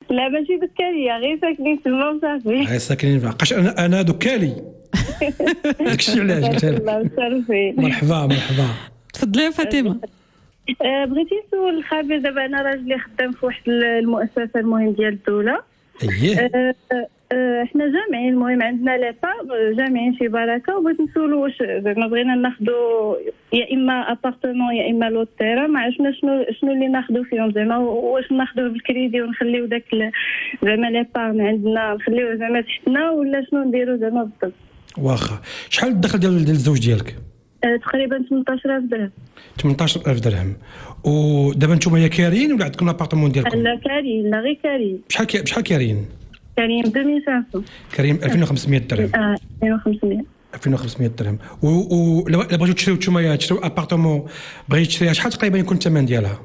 لا ماشي دكاليه، غير ساكنين تما وصافي. غير ساكنين فقاش انا دكالي. داكشي علاش قلت لك. الله متشرفين. مرحبا. تفضلي يا فاطمه. بغيتي نسول الخبير. دابا انا راجلي خدام في واحد المؤسسه المهم ديال الدوله. اييه. احنا جامعين، المهم عندنا ليطا جامعين في بركه، وبغيت نسولو واش زعما بغينا ناخذوا يا اما ابارتمون يا اما لوط تيرا، ما عرفنا شنو اللي ناخذوا فيهم، زعما واش ناخذوا بالكريدي ونخليو داك زعما ليبارن عندنا نخليوه زعما تحتنا، ولا شنو نديروا زعما بالضبط. واخا شحال الدخل ديال الزوج ديالك؟ تقريبا 18000 درهم. 18000 درهم. ودابا نتوما يا كارين ولا عندكم لابارتمون ديالكم؟ لا كارين، لا غير كارين. بشحال كارين؟ كريم 2500. كريم 2500 درهم. 2500 درهم. ولو بغيتو تشريو نتوما تشريو ابارتمون بغيتي تشريها شحال تقريبا يكون الثمن ديالها؟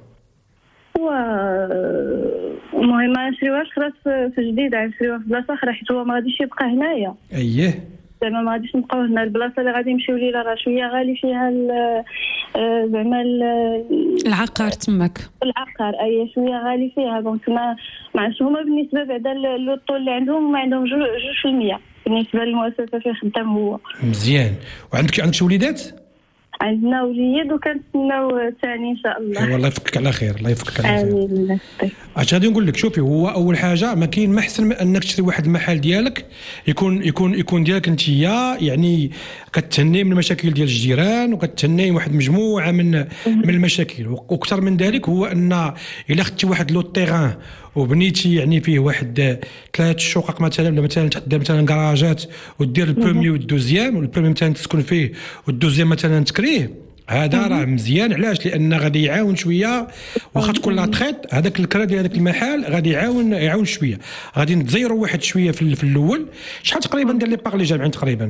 المهم ما نشريوهاش خلاص في جديد، نشريوها في بلاصه اخرى حيت هو ما غاديش يبقى هنايا. اييه زعما ما غاديش نبقاو هنا، البلاصه اللي غادي نمشيو ليها راه شويه غالي فيها زعما العقار تماك. العقار اي شويه غالي فيها، دونك ما عرفتش هما بالنسبه بعدا للطول اللي عندهم ما عندهم 2% بالنسبه للمؤسسه فين خدام هو. مزيان. وعندك شي وليدات؟ عندنا وليد وكنتسناو الثاني ان شاء الله. والله يفكك على خير، الله يفكك على خير. امين. اش غادي نقول لك، شوفي هو اول حاجه ما كاين ما احسن من انك تشري واحد المحل ديالك يكون ديالك انت، يعني كتهني من المشاكل ديال الجيران وكتهني واحد مجموعه من المشاكل. واكثر من ذلك هو ان الا خدتي واحد لو تيران وبنيتي يعني فيه واحد 3 شقق مثلا تحضر مثلا كراجات ودير البرومي والدوزيام، والبرومي مثلا تسكن فيه والدوزيام مثلا تكريه، هذا راه مزيان. علاش؟ لان غادي يعاون شويه، واخا تكون لا تخيط هذاك الكرا ديال هذاك المحل غادي يعاون شويه، غادي نتزيروا واحد شويه في الاول. شحال تقريبا ديال لي باغ اللي جامعين تقريبا؟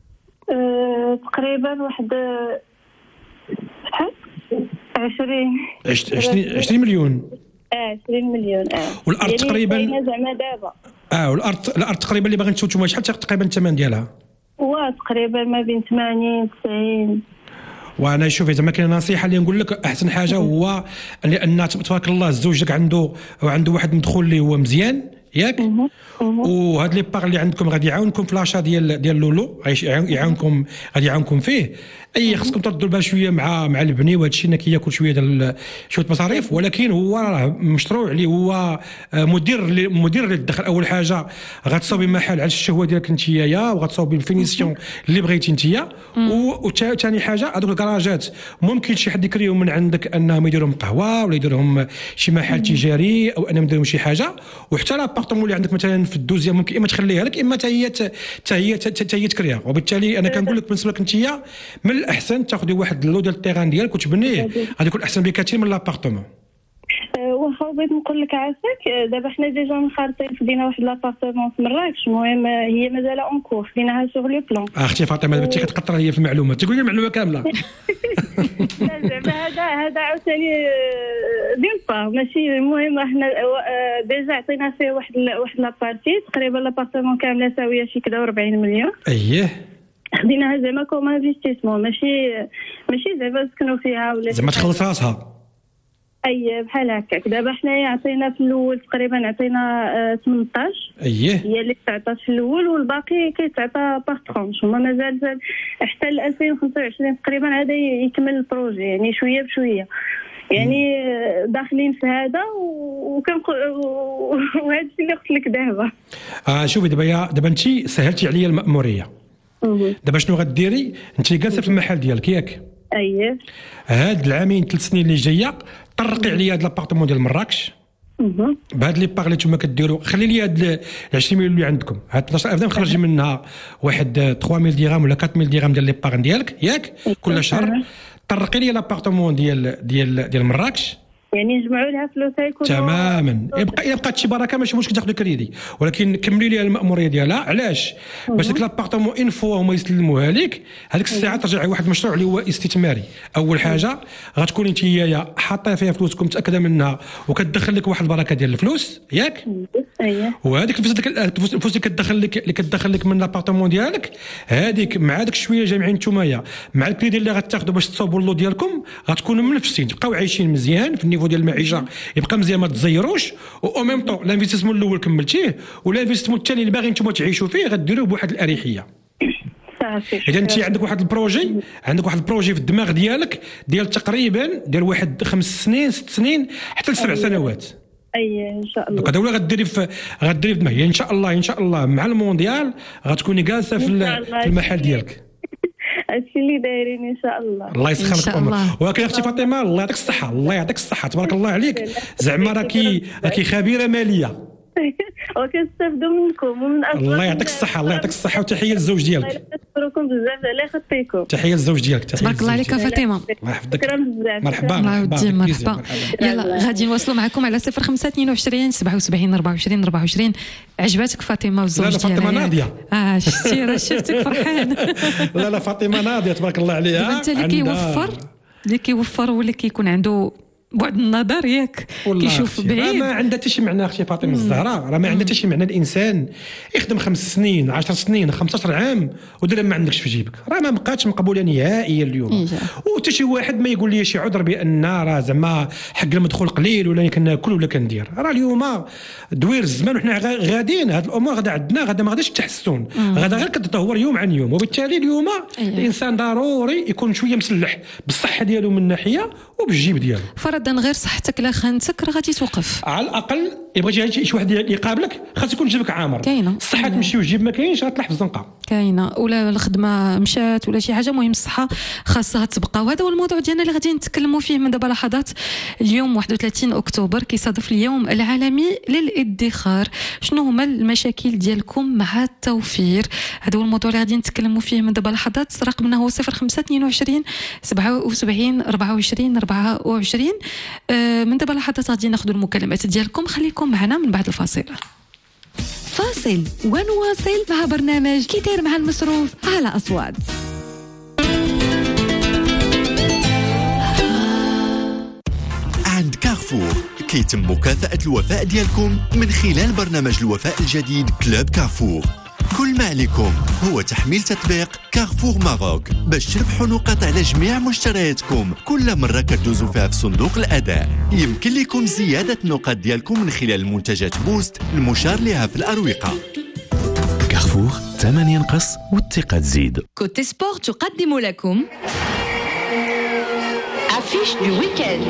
تقريبا واحد شحال 20 مليون. 20 مليون. والارض يعني تقريبا زعما دابا والارض تقريبا اللي باغي نتوما شحال تقريبا الثمن ديالها؟ هو تقريبا ما بين 80 90. وانا شوفي زعما كاين نصيحه اللي نقول لك، احسن حاجه هو لان تبارك الله الزوج داك عنده واحد مدخول اللي هو مزيان ياك. وهاد لي باغ اللي عندكم غادي يعاونكم في لاشا ديال لولو، غادي يعاونكم فيه. خصكم تردوا البال شويه مع البني، وهذا الشيء كياكل شويه ديال شويه مصاريف، ولكن هو راه مشروع اللي هو مدير للدخل. اول حاجه غتصاوبي محل على الشهوه ديالك نتيا، وغتصاوبي الفينيسيون اللي بغيتي نتيا. وثاني حاجه هذوك الكراجات ممكن شي حد يكريهم من عندك انهم يديرهم قهوه ولا يديرهم شي محل تجاري، او انهم يديرهم شي حاجه. وحتى لابارتمون اللي عندك مثلا في الدوزيه ممكن اما تخليها لك اما حتى هي تكريها. وبالتالي انا كنقول لك بالنسبه لك نتيا من الاحسن تاخذي واحد لو ديال التيران ديالك وتبنيه، غادي يكون احسن بكثير من لابارتمون. واخا بغيت نقول لك عافاك، دابا حنا ديجا مخارطين خدينا واحد لابارتمون في مراكش، المهم هي مازال اون كور، خديناها سوغ لو بلون. اختي فاطمه دابا انت كتقطر هي في المعلومات، تقول لي المعلومه كامله. زعما هذا عاوتاني دين با ماشي المهم. حنا ديجا عطينا فيه واحد لابارتي تقريبا لابارتمون كامله ساويه شي كذا 40 مليون. خديناها زعما كوم انفستيسمون، ماشي زعما نسكنوا فيها ولا زعما تخلص راسها. بحال هكاك. دابا حنايا عطينا في الاول تقريبا عطينا 18. هي اللي تعطات في الاول، والباقي كيتعطى باغ ترونش. هما مازال حتى 2025 تقريبا عاد يكمل البروجي، يعني شويه بشويه يعني داخلين في هذا. وهذا الشيء اللي قلت لك دابا. شوفي دابا انت سهلتي عليا المأموريه. دابا شنو غديري؟ انت جالسه في المحل ديالك ياك؟ هاد العامين 3 سنين اللي جايه طرقي عليا هاد لابارتمون ديال مراكش بهاد لي باغ اللي نتوما كديروا. خلي لي هاد 20 مليون اللي عندكم، هاد 12000 نخرج منها واحد 3000 درهم ولا 4000 درهم ديال لي باغ ديالك ياك كل شهر. طرقي لي لابارتمون ديال مراكش، يعني نجمعوا لها فلوسها يكونوا تماما. يبقى شي بركه ماشي مشكل تاخذ كريدي، ولكن كملي لي المأموريه ديالها. علاش؟ باش ديك لابارتمون ان فوا هما يسلموها لك، هذيك الساعه ترجع واحد المشروع اللي هو استثماري. اول حاجه غتكون انت هي حاطه فيها فلوسكم متاكده منها وكتدخل لك واحد البركه ديال الفلوس ياك. وهذيك الفلوس اللي كتدخل لك من لابارتمون ديالك، هذيك مع داك شويه جامعين نتوما مع الكريدي اللي غتاخذوا باش تصوبوا اللو ديالكم، غتكونوا منفسين تبقاو عايشين مزيان في النيفو ديال المعيشه يبقى مزيان ما تزيروش، او ميم طون الانفستيسمون الاول كملتيه والانفستيسمون الثاني اللي باغي نتوما تعيشوا فيه غديروه بواحد الاريحيه. اذا انت عندك واحد البروجي في الدماغ ديالك ديال تقريبا ديال واحد 5 سنين 6 سنين حتى ل 7 سنوات. ان شاء الله. هذا هو غديري في دماغك ان شاء الله مع المونديال غتكوني جالسه في المحل ديالك. هادشي اللي دايرين ان شاء الله. الله يسخر لك الامر. ولكن اختي فاطمه الله يعطيك الصحه تبارك الله عليك، زعما راكي خبيره ماليه وكنستافدوا منكم ومن الله يعطيك الصحه وتحيه للزوج ديالك. نشكركم بزاف على خطيكم. تحيه للزوج ديالك. تبارك الله عليك فاطمه. الله يحفظك. شكرا بزاف. مرحبا. يلا غادي نواصلوا معكم على 0522 77 24 24. عجباتك فاطمه والزوج ديالها؟ لا فاطمه ناضيه. شتي راه شفتك فرحان. لا فاطمه ناضيه تبارك الله عليها. انت اللي كيوفر واللي كيكون عنده بعد النظر ياك كيشوف بعيد. ما عندها حتى شي معنى اختي فاطمه الزهراء، راه ما عندها حتى شي معنى الانسان يخدم 5 سنين 10 سنين 15 عام ودير ما عندكش في جيبك، راه ما بقاتش مقبوله نهائيا اليوم. وحتى شي واحد ما يقول لي شي عذر بان راه زعما حق المدخول قليل ولا كناكل ولا كندير، راه اليوم دوير الزمان وحنا غاديين هاد الامور غدا عندنا غدا ما غاديش تحسن، غدا غير كتطور يوم عن يوم. وبالتالي اليوم الانسان ضروري يكون شويه مسلح بالصحه ديالو من ناحيه وبالجيب ديالو. فرضا غير صحتك لا خانتك راه غادي توقف. على الاقل يبغى شي واحد يقابلك خاص يكون جيبك عامر. الصحه تمشي والجيب ما كاينش غتطلع في الزنقه. كاينه ولا الخدمه مشات ولا شي حاجه، مهم الصحه خاصها تبقى. وهذا هو الموضوع ديالنا اللي غادي نتكلموا فيه من دابا لحظات. اليوم 31 اكتوبر كيصادف اليوم العالمي للادخار. شنو هما المشاكل ديالكم مع التوفير؟ هذا هو الموضوع اللي غادي نتكلموا فيه من دابا لحظات. رقمنا هو 0522 77 24 24. من دابا لحظات غادي ناخذوا المكالمات ديالكم. خليكم معنا من بعد الفاصل. فاصل ونواصل مع برنامج كيداير مع المصروف على أصوات. عند كارفور كيتم مكافأة الوفاء ديالكم من خلال برنامج الوفاء الجديد كلوب كارفور. كل ما عليكم هو تحميل تطبيق كارفور ماروك باش تربحوا نقاط على جميع مشترياتكم كل مرة كدوزوا فيها في صندوق الأداء. يمكن لكم زيادة النقاط ديالكم من خلال منتجات بوست المشار لها في الأروقة. كارفور، ثمن ينقص والثقة تزيد. كوتي سبور تقدم لكم أفيش دو ويكند.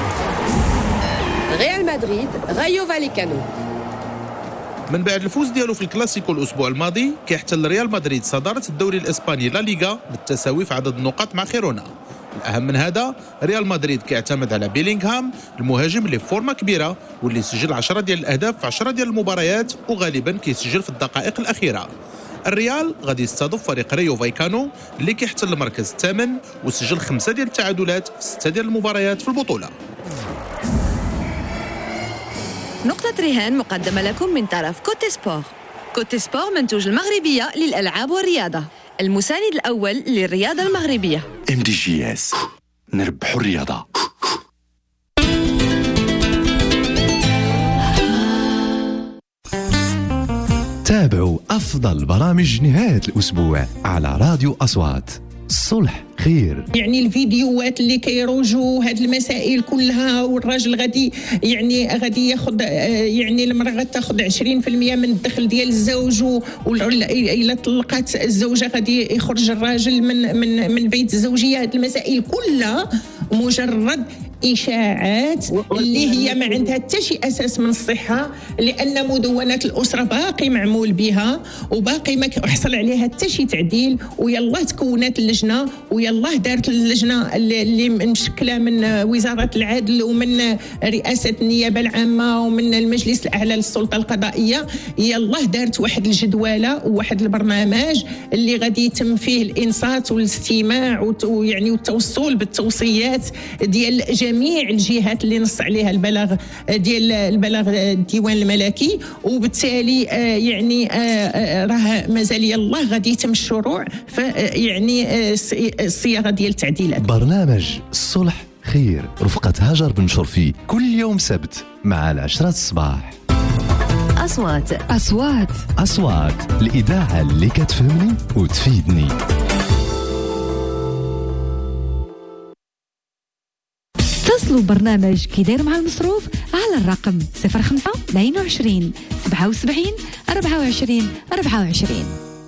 ريال مدريد رايو فاليكانو. من بعد الفوز ديالو في الكلاسيكو الاسبوع الماضي كيحتل ريال مدريد صدارة الدوري الاسباني لا ليغا بالتساوي في عدد النقاط مع خيرونا. الاهم من هذا ريال مدريد كيعتمد على بيلينغهام المهاجم اللي في فورمه كبيره واللي سجل 10 ديال الاهداف في 10 ديال المباريات وغالبا كيسجل في الدقائق الاخيره. الريال غادي يستضيف فريق ريو فايكانو اللي كيحتل المركز الثامن وسجل 5 ديال التعادلات في 6 ديال المباريات في البطوله. نقطة رهان مقدمة لكم من طرف كوتي سبور. كوتي سبور منتوج المغربية للألعاب والرياضة، المساند الأول للرياضة المغربية. MDGS نربحوا الرياضة. تابعوا أفضل برامج نهاية الأسبوع على راديو أصوات. الصلح خير. يعني الفيديوهات اللي كيروجوا هاد المسائل كلها والراجل غادي ياخذ يعني المراه غتاخذ 20% من الدخل ديال الزوج الا طلقات الزوجه غادي يخرج الراجل من بيت الزوجيه. هاد المسائل كلها مجرد إشاعات اللي هي ما عندها حتى شي أساس من الصحة، لأن مدونة الأسرة باقي معمول بها وباقي ما حصل عليها حتى شي تعديل. ويلا تكونت اللجنة ويلا دارت اللجنة اللي مشكلة من وزارة العدل ومن رئاسة النيابة العامة ومن المجلس الأعلى للسلطة القضائية. يلا دارت واحد الجدولة وواحد البرنامج اللي غادي يتم فيه الإنصات والاستماع ويعني والتوصل بالتوصيات ديال جميع الجهات اللي نص عليها البلاغ الديوان الملكي. وبالتالي يعني راه مازال يلا غادي يتم الشروع يعني الصياغه ديال التعديلات. برنامج الصلح خير رفقة هاجر بن شرفي كل يوم سبت مع 10 الصباح. أصوات الإذاعة اللي كتفهمني وتفيدني. تواصلوا برنامج كي داير مع المصروف على الرقم 05 22 77 24 24.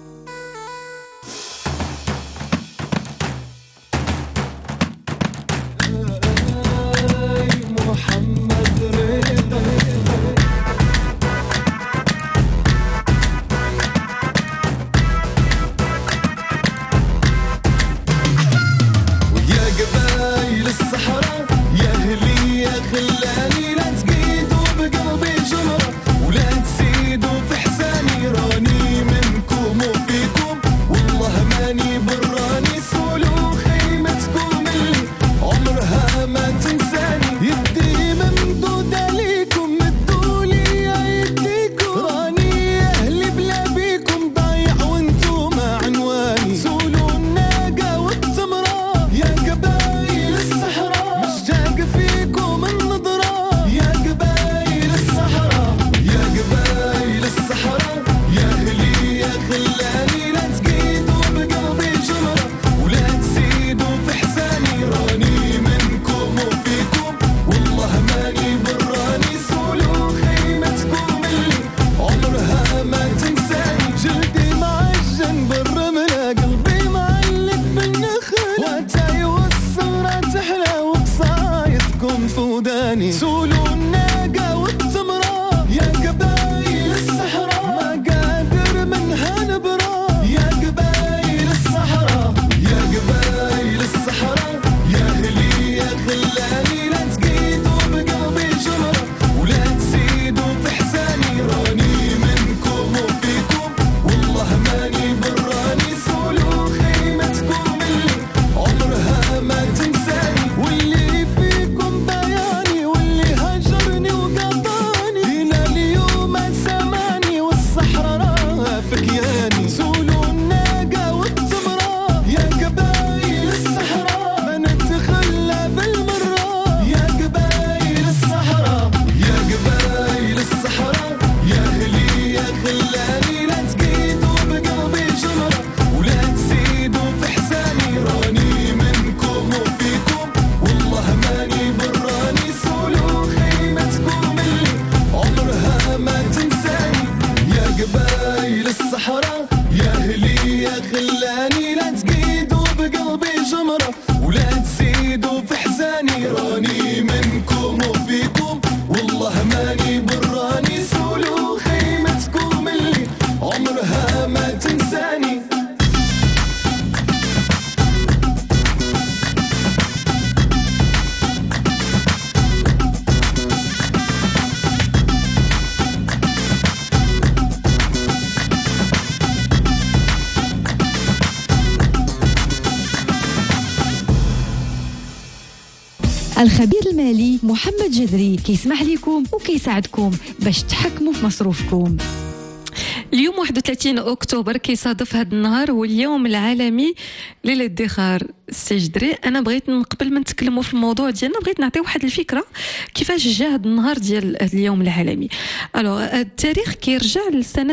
الخبير المالي محمد جذري كيسمح لكم وكيساعدكم باش تحكموا في مصروفكم. اليوم 31 أكتوبر كيصادف هذا النهار هو اليوم العالمي للادخار. سي جدري، أنا بغيت قبل ما نتكلموا في الموضوع ديالنا بغيت نعطي واحد الفكرة كيفاش جا هذا النهار ديال اليوم العالمي. التاريخ كيرجع لسنة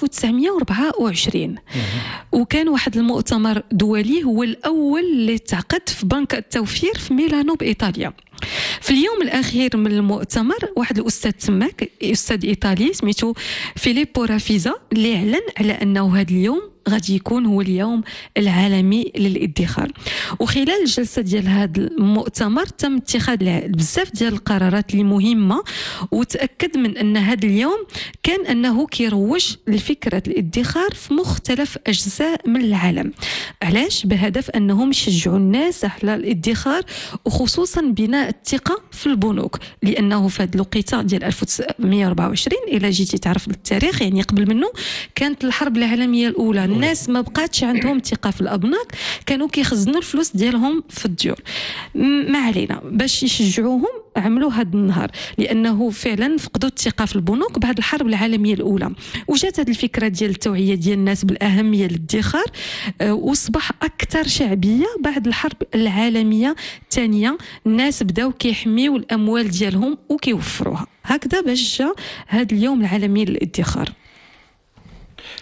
1924 وكان واحد المؤتمر دولي هو الأول اللي تعقد في بنك التوفير في ميلانو بإيطاليا. في اليوم الأخير من المؤتمر واحد الأستاذ تماك أستاذ إيطالي سميتو فيليبو رافيزا اللي أعلن على أنه هذا اليوم غادي يكون هو اليوم العالمي للادخار. وخلال الجلسه ديال هذا المؤتمر تم اتخاذ بزاف ديال القرارات اللي مهمه، وتاكد من ان هذا اليوم كان انه كيروج لفكره الادخار في مختلف اجزاء من العالم. علاش؟ بهدف انهم يشجعوا الناس على الادخار وخصوصا بناء الثقه في البنوك، لانه في هذه الوقيته ديال 1924 الى جيتي تعرف التاريخ يعني قبل منه كانت الحرب العالميه الاولى، الناس ما بقاتش عندهم ثقه في الابناك، كانوا كيخزنوا الفلوس ديالهم في الديور. ما علينا، باش يشجعوهم عملوا هذا النهار لانه فعلا فقدوا الثقه في البنوك بعد الحرب العالميه الاولى. وجات هذه الفكره ديال التوعيه ديال الناس بالاهميه للادخار واصبح اكثر شعبيه بعد الحرب العالميه الثانيه. الناس بداو كيحميوا الاموال ديالهم وكيوفروها. هكذا باش جا هذا اليوم العالمي للادخار.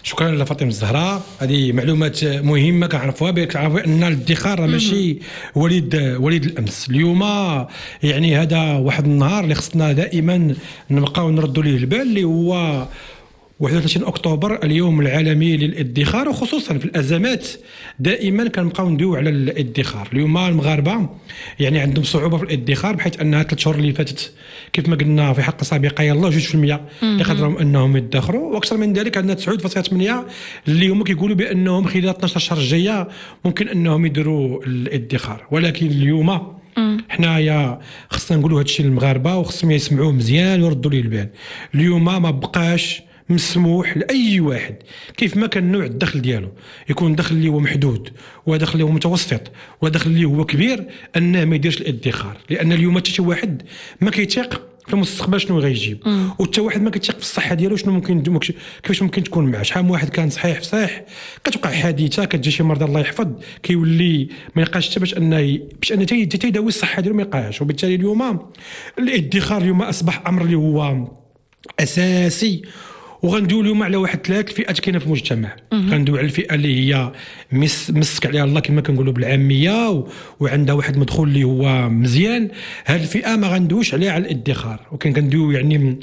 شكرا لفاطمه الزهراء. هذه معلومات مهمه كنعرفوها كنعرفوا ان الادخار ماشي وليد الامس. اليوم يعني هذا واحد النهار اللي خصنا دائما نبقاو نردوا ليه البال، اللي هو 31 أكتوبر اليوم العالمي للادخار، وخصوصا في الأزمات دائما كنبقاو ندويو على الادخار. اليوم المغاربة يعني عندهم صعوبة في الادخار، بحيث أنها 3 شهور اللي فاتت كيف ما قلنا في حلقة سابقة يلا 2% اللي قدروا أنهم يدخروا، وأكثر من ذلك عندنا 9.8 اللي هما كيقولوا بأنهم خلال 12 شهر الجاية ممكن أنهم يديروا الادخار. ولكن اليوم حنايا خصنا نقولوا هذا الشيء للمغاربة وخصهم يسمعوه مزيان ويردوا ليه البال. اليوم ما بقاش مسموح لاي واحد كيف ما كان نوع الدخل ديالو، يكون دخل اللي هو محدود ودخل اللي هو متوسط ودخل اللي هو كبير، انه ما يديرش الادخار. لان اليوم حتى شي واحد ما كيتيق في المستقبل شنو غيجيب، وحتى واحد ما كيتيق في الصحه ديالو شنو ممكن كيفاش ممكن تكون معاه. شحال من واحد كان صحيح كتوقع حادثه كتجي شي مرضى الله يحفظ كيولي ما يلقاش حتى باش انه تيداوي الصحه ديالو ما يلقاهاش. وبالتالي اليوم الادخار اليوم اصبح امر اللي هو اساسي. وغندويو اليوم على واحد 3 فئات كاينه في المجتمع. غندويو على الفئه اللي هي مسك عليها الله كما كنقولوا بالعاميه وعندها واحد المدخول اللي هو مزيان. هذه الفئه ما غندويوش عليها على الادخار، ولكن كندويو يعني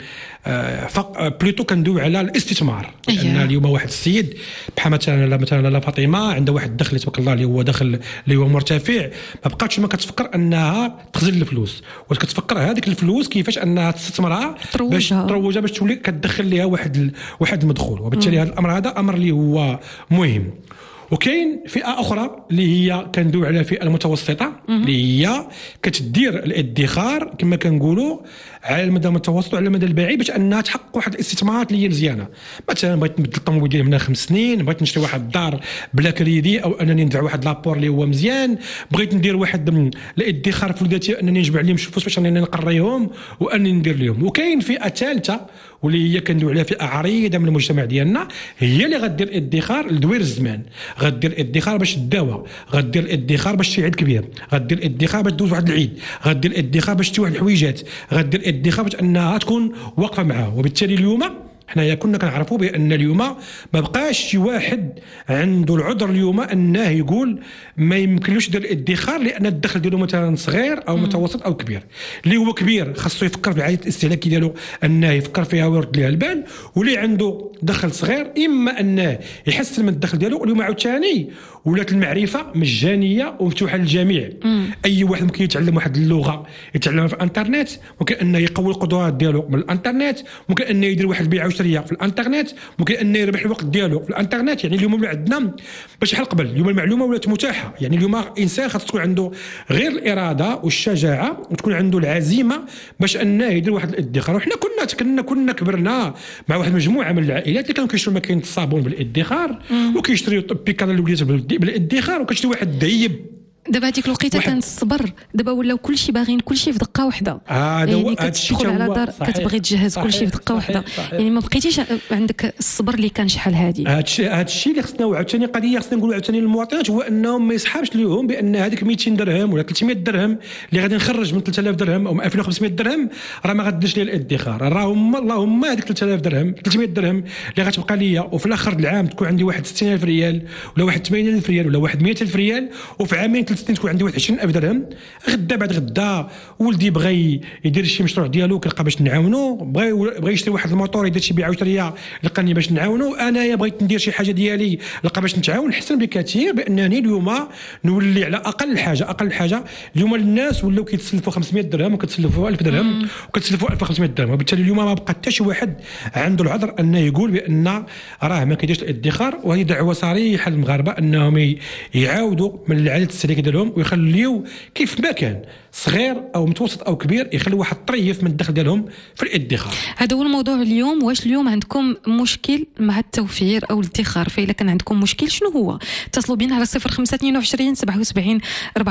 بلوتو كندويو على الاستثمار. لان اليوم واحد السيد بحال مثلا فاطمه عندها واحد الدخل تبارك الله اللي هو دخل اللي هو مرتفع، ما بقاتش ما كتفكر انها تخزن الفلوس، واش كتفكر هذيك الفلوس كيفاش انها تستثمرها باش تروجها باش تولي كتدخل لها واحد المدخول. وبالتالي هذا الامر هذا امر اللي هو مهم. وكاين فئه اخرى اللي هي كندوي على الفئه المتوسطه اللي هي كتدير الادخار كما كنقولوا على المدى المتوسط وعلى المدى البعيد باش انها تحقق واحد الاستثمارات اللي هي مزيانه. مثلا بغيت نبدل الطوموبيل ديالي من 5 سنين، بغيت نشري واحد الدار بلا كريدي او انني ندفع واحد لابور اللي هو مزيان، بغيت ندير واحد الادخار في ولاداتي انني نجمع لهم فلوس باش انني نقريهم وانني ندير لهم. وكاين فئه ثالثه واللي هي كندوي عليها فئه عريضه من المجتمع ديالنا، هي اللي غدير الادخار لدوير الزمان، غدير الادخار باش تداوى، غدير الادخار باش شي عيد كبير، غدير الادخار باش دوز واحد العيد، غدير الادخار باش تشري واحد الحويجات، غدير الادخار باش انها تكون واقفه معاه. وبالتالي اليوم حنايا كنا كنعرفوا بان اليوم ما بقاش شي واحد عنده العذر اليوم انه يقول ما يمكنلوش يدير الادخار لان الدخل ديالو مثلا صغير او متوسط او كبير. اللي هو كبير خاصو يفكر في العائد الاستهلاكي ديالو انه يفكر فيها ويرد ليها البال، واللي عنده دخل صغير اما انه يحسن من الدخل ديالو. اليوم عاوتاني ولات المعرفه مجانيه ومفتوحه للجميع. اي واحد ممكن يتعلم واحد اللغه يتعلمها في الانترنت، ممكن انه يقوي القدرات ديالو من الانترنت، ممكن انه يدير واحد البيع وشريه في الانترنت، ممكن انه يربح الوقت ديالو في الانترنت. يعني اليوم عندنا باش بحال قبل اليوم المعلومه ولات متاحه. يعني اليوم الانسان خاص تكون عنده غير الاراده والشجاعه وتكون عنده العزيمه باش انه يدير واحد الادخار. وحنا كنا كبرنا مع واحد المجموعه من العائلات اللي كانوا كيشريو ماكينه الصابون بالادخار وكيشريو بيكالا لوليدات بالادخار وكتشري واحد الدايب. دابا هذيك الوقيته كان الصبر، دابا ولاو كلشي باغيين كلشي في دقه واحده. يعني كتدخل على دار كتبغي تجهز كلشي في دقه واحده. يعني ما بقيتيش عندك الصبر اللي كان شحال هادي. هذا الشيء اللي خصنا عاوتاني قضيه خصنا نقولوا عاوتاني للمواطنين هو انهم ما يسحبش ليهم بان هذيك 200 درهم ولا 300 درهم اللي غادي نخرج من 3000 درهم او 2500 درهم راه ما غاديش لي الادخار. راهم اللهم هذيك 3000 درهم 300 درهم اللي غتبقى ليا وفي الاخر العام تكون عندي واحد 60000 ريال ولا واحد 80000 ريال ولا واحد 100000 ريال، وفي عامين 3 سنين تكون عندي واحد 20000 درهم. غدا بعد غدا ولدي بغى يدير شي مشروع ديالو كنلقى باش نعاونو، بغى يشري واحد الموطور يدير شي بيعه وشريه لقاني باش نعاونو، انايا بغيت ندير شي حاجه ديالي لقى باش نتعاون. حسن بكثير بانني اليوم نولي على اقل حاجه اليوم الناس ولاو كيتسلفوا 500 درهم وكتسلفوا 1000 درهم وكتسلفوا 1500 درهم. وبالتالي اليوم ما بقى حتى شي واحد عنده العذر انه يقول بان راه ما كيديرش الادخار. وهي دعوه صريحه للمغاربه انهم يعاودوا من العادات الاستهلاكيه ديالهم ويخليو كيف ما كان صغير او متوسط او كبير يخلوا واحد الطريف من الدخل ديالهم في الادخار. هذا هو الموضوع اليوم. واش اليوم عندكم مشكل مع التوفير او الادخار؟ فإلا كان عندكم مشكل شنو هو؟ اتصلوا بنا على 0522 77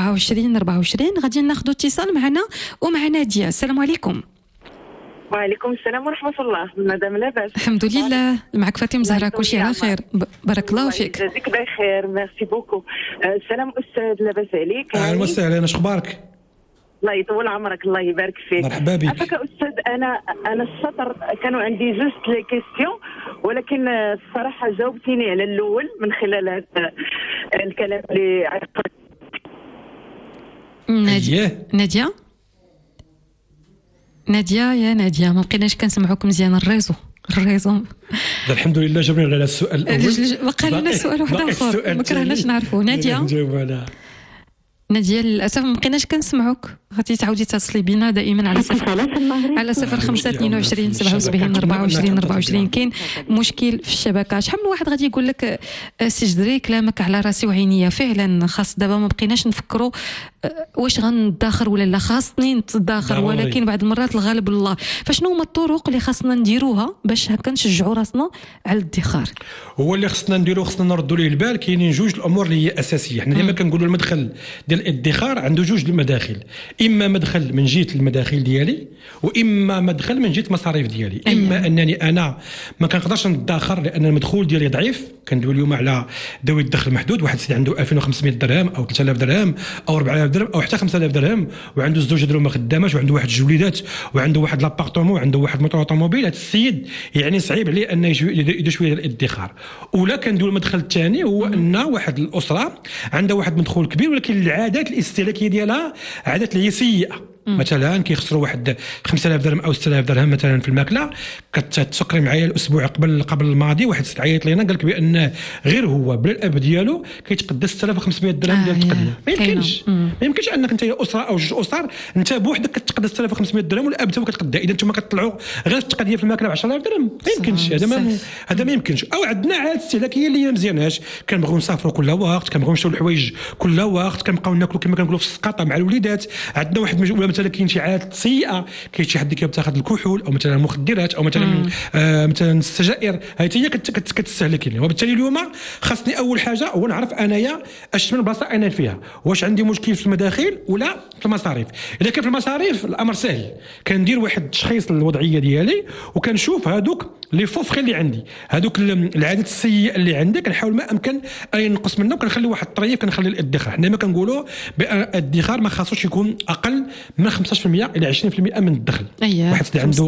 24 غادي ناخذوا اتصال مع ناديه. السلام عليكم. وعليكم السلام ورحمة الله. مدام لاباس؟ الحمد لله. معك فاطمة زهراء كلشي على خير. بارك الله فيك. يجازيك بخير. ميرسي بوكو. السلام أستاذ لاباس عليك؟ أهلا وسهلا. اش اخبارك؟ الله يطول عمرك الله يبارك فيك. مرحبا بك. عفاك أستاذ، أنا السطر كانوا عندي جوست لي كيستيون ولكن الصراحه جاوبتيني على الاول من خلال هذا الكلام اللي ناديه يا ناديه، ما بقيناش كنسمعوك مزيان. الريزو الحمد لله جبنا على السؤال الاول، بقى لنا سؤال واحد اخر ما كرهناش نعرفوا. ناديه للاسف ما بقيناش كنسمعوك، غادي تعاودي تتصلي بينا دائما على 0522 77 24. كاين مشكل في الشبكه. شحال من واحد غادي يقول لك سي جدري كلامك على راسي وعينيا، فعلا خاص دابا ما بقيناش نفكروا واش غندخر ولا لا، خاصني نتداخر، ولكن بعض المرات الغالب الله. فشنو هما الطرق اللي خاصنا نديروها باش هكا نشجعوا راسنا على الادخار؟ هو اللي خاصنا نديرو، خاصنا نردوا ليه البال. كاينين جوج الامور اللي هي اساسيه. حنا ديما كنقولوا المدخل ديال الادخار عنده جوج المداخل، اما مدخل من جهه المداخل ديالي، واما مدخل من جهه المصاريف ديالي. اما انني انا ما كنقدرش ندخر لان المدخول ديالي ضعيف. كندوي اليوم على ذوي الدخل محدود، واحد السيد عنده 2500 درهم او 3000 درهم او 4000 درهم او حتى 5000 درهم، وعنده زوج ديالو ما خداماش، وعنده واحد جوج وليدات، وعنده واحد لابارتمون، وعنده واحد موطور اوتوموبيل. هذا السيد يعني صعيب عليه انه يدير شويه ديال الادخار. ولا كندوي المدخل الثاني هو ان واحد الاسره عندها واحد مدخول كبير، ولكن العادات الاستهلاكيه ديالها عادات اللي هي سيئه. مثلا كيخسروا واحد 5000 درهم او 6000 درهم مثلا في الماكله. كتسكري معايا الاسبوع قبل الماضي واحد السيد عيط لينا قال لك بان غير هو بلا الاب ديالو كيتقدى 6500 درهم ديال التقديه. ما يمكنش انك انت اسره او جوج اسر انت بوحدك كتقدى 6500 درهم والاب تا هو كتقدى. اذا انتم كتطلعوا غير التقديه في الماكله ب 10000 درهم، ما يمكنش. هذا ما يمكنش. او عندنا عادات استهلاكيه اللي ما مزياناش، كنبغيو نسافروا كل وقت، كنبغيو نشريو الحوايج كل وقت، كنبقاو ناكلوا كما كنقولوا في السقاطه مع الوليدات. عندنا واحد مثلا كاين شي عادات سيئه، كاين شي حد كيتاخذ الكحول او مثلا المخدرات او مثلا مثلا السجائر، هي كتستهلك. وبالتالي اليوم خاصني اول حاجه هو نعرف انايا اش من بلاصه انا فيها، واش عندي مشكل في المداخل ولا في المصاريف. اذا كان في المصاريف الامر سهل، كندير واحد التشخيص للوضعيه ديالي وكنشوف هذوك لي فوفخي اللي عندي، هذوك العادات السيئه اللي عندي، كنحاول ما امكن ان نقص منها وكنخلي واحد الطريف، كنخلي الادخار. حنا ما كنقولوا بان الادخار ما خاصوش يكون اقل من 15% الى 20% من الدخل. واحد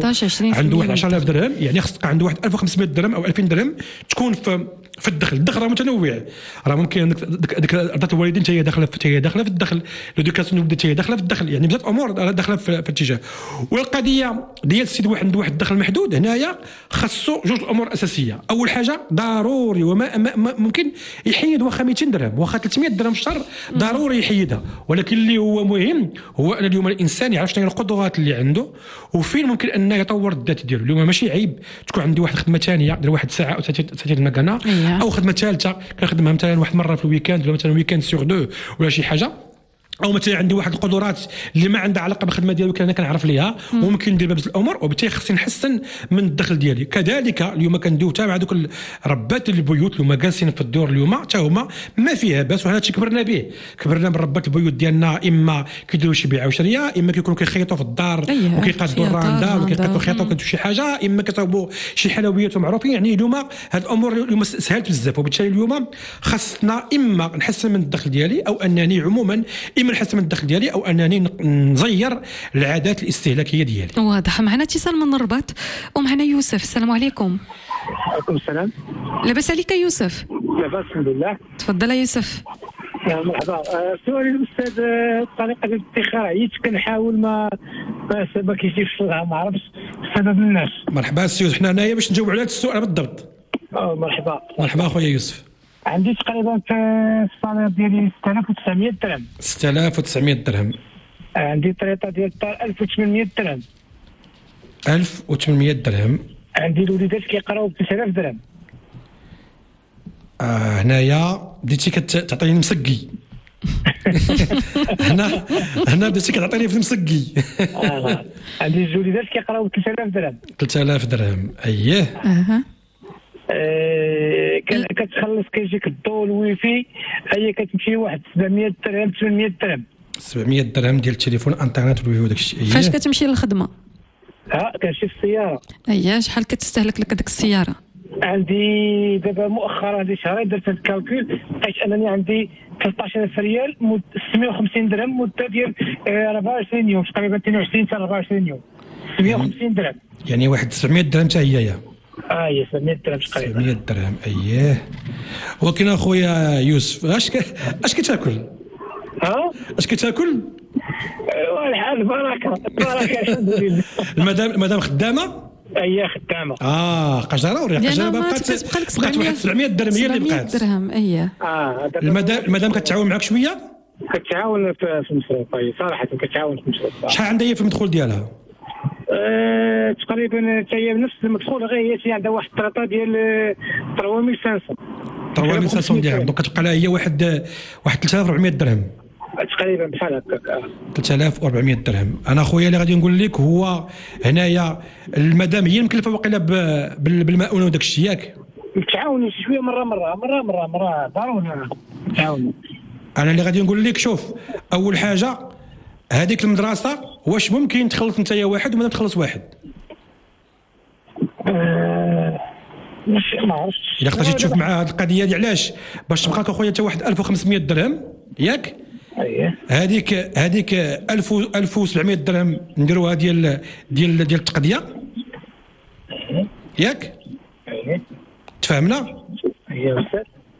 عنده واحد 10000 درهم، يعني خصك عنده واحد 1500 درهم او 2000 درهم تكون في الدخل راه متنوع. راه ممكن ديك رضا الوالدين حتى هي داخله في الدخل، لوديكاسيون حتى هي داخله في الدخل، يعني بزاف امور داخله في الاتجاه. والقضيه ديال السيد عنده واحد الدخل محدود، هنايا خاصو جوج الامور اساسيه. اول حاجه ضروري وما ممكن يحيد واخا 200 درهم واخا 300 درهم في الشهر، ضروري يحيدها. ولكن اللي هو مهم هو ان اليوم الانسان يعرف شنو هي القدرات اللي عنده وفين ممكن انه يطور الذات ديالو. اليوم ماشي عيب تكون عندي واحد خدمه ثانيه، دير واحد ساعه او 30 المكانه، او خدمه ثالثه كنخدمها مثلا واحد مره في الويكاند ولا مثلا ويكاند سور دو ولا شي حاجه. او مثلا عندي واحد القدرات اللي ما عندها علاقه بالخدمه ديالي انا كنعرف ليها وممكن ندير بزاف الامور، وبالتالي خصني نحسن من الدخل ديالي. كذلك اليوم كندويو حتى مع دوك ربات البيوت اللي هما جالسين في الدور اليوم، حتى هما ما فيها باس، وهذا الشيء كبرنا به. كبرنا من ربات البيوت ديالنا، اما كيديروا شي بيعه وشريه، اما كيكونوا كيخيطوا في الدار وكيقادوا الراندا وكيقادوا الخياطه وكيديروا شي حاجه، اما كيصاوبوا شي حلويات ومعروفين. يعني اليوم هاد الامور اليوم سهلت بزاف، وبالتالي اليوم خاصنا اما نحسن من الدخل ديالي، او انني عموما اما نحسن من الدخل ديالي، او انني نغير العادات الاستهلاكيه ديالي. واضح. معنا اتصال من الرباط ومعنا يوسف. السلام عليكم. وعليكم السلام. لاباس عليك يوسف؟ لاباس الحمد لله. تفضل يا يوسف. مرحبا. سؤالي الاستاذ، الطريقه ديال الادخار عييت كنحاول ما كيجيش ما عرفتش السبب الناس. مرحبا السيد، حنا هنايا باش نجاوب على هذا السؤال بالضبط. مرحبا اخويا يوسف. عندي تقريبا في الصالير ديالي 6900 درهم. 6900 درهم. عندي طريطه ديال الدار 1800 درهم. 1800 درهم. عندي الوليدات كيقراو ب 3000 درهم. هنايا بديتي كتعطيني مسقي. هنا بديتي كتعطيني في مسقي. عندي الوليدات كيقراو ب 3000 درهم. 3000 درهم. اييه. كتخلص كيجيك الضوء والويفي، هي كتمشي واحد 700 درهم 800 درهم. 700 درهم ديال التليفون انترنت والويفي وداك الشيء. فاش كتمشي للخدمه؟ كنمشي في السياره. اييه. شحال كتستهلك لك ديك السياره؟ عندي دابا مؤخرا هذه شهرين درت هاد الكالكول، لقيت انني عندي 13000 ريال 650 درهم مده ديال 24 يوم، تقريبا 22 حتى 24 يوم. 650 درهم. يعني واحد 700 درهم حتى هي. هي 700 درهم تقريبا. 700 درهم اييه. ولكن اخويا يوسف اش كتاكل؟ اش كتاكل؟ والحال بركه الحمد لله. المدام خدامه؟ هي خدامه. قجره وريقه بقات واحد 700 درهم هي اللي بقات. 700 درهم اييه. المدام كتعاون معك شويه؟ كتعاون في المصروف. صراحه كتعاون في المصروف. شحال عندها هي في المدخول ديالها؟ تقريبا هي نفس المدخول، غير هي عندها واحد الطرطه ديال 3500. 3500 درهم. دونك كتبقى لها هي واحد 3400 درهم تقريبا بحال هكاك. 3400 درهم. انا خويا اللي غادي نقول لك هو هنايا المدام هي مكلفه واقيلا بالمؤونه وداك الشيء ياك؟ تعاوني شويه مره ضروري تعاوني. انا اللي غادي نقول لك شوف، اول حاجه هذيك المدرسه واش ممكن تخلص انت يا واحد ومادام تخلص واحد؟ ما عرفتش. الا قدرتي تشوف مع هذه القضيه دي علاش باش تبقاك اخويا حتى واحد 1500 درهم ياك؟ اييه. هذيك 1700 درهم نديروها ديال التقضيه ياك؟ اييه. تفهمنا؟ اييه استاذ.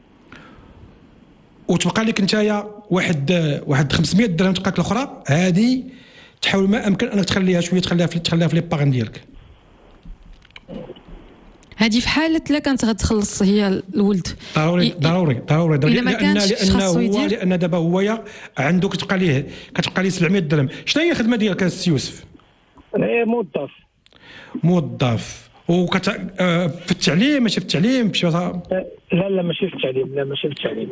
وتبقى لك نتايا واحد 500 درهم تبقاك الاخرى، هذه تحاول ما امكن انك تخليها شويه، تخليها في لي باغن ديالك. هذه في حاله لا كانت غتخلص هي الولد ضروري الا ما كانش خاصو يدير، لان دابا هو عنده كتبقى ليه 700 درهم. شنو هي الخدمه ديالك السي يوسف؟ موظف في التعليم؟ ماشي في التعليم؟ لا ماشي في التعليم.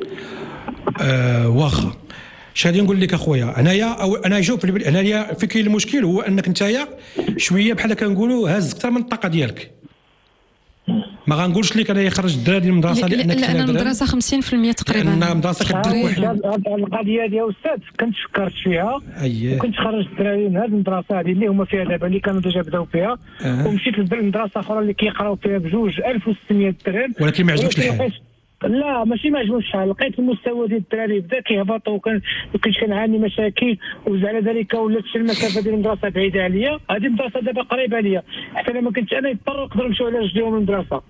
واخا اش غادي نقول لك اخويا، انا شوف هنايا في كاين المشكل هو انك نتايا شويه بحال كنقولوا هاز اكثر من الطاقه ديالك. ما غنقولش لك انا يخرج الدراري من المدرسه لان المدرسه 50% تقريبا. لان المدرسه كدير واحد القضيه ديال استاذ كنت فكرت فيها. وكنت خرجت الدراري من هذه المدرسه هذه اللي هما فيها دابا اللي كانوا ديجا بداو فيها. ومشيت لمدرسه اخرى اللي كيقراو فيها بجوج 1600 درهم. ولكن ما عجبكش الحال؟ لا ماشي ما عجبوش الحال. لقيت المستوى ديال الدراري بدا كيهبطوا وكنت كنعاني مشاكل، وعلى ذلك ولات شي المسافه ديال المدرسه بعيده عليا. هذه المدرسه دابا قريبه عليا، حتى لما كنت انا يضطروا يقدروا يمشيو على رجليهم المدرسه.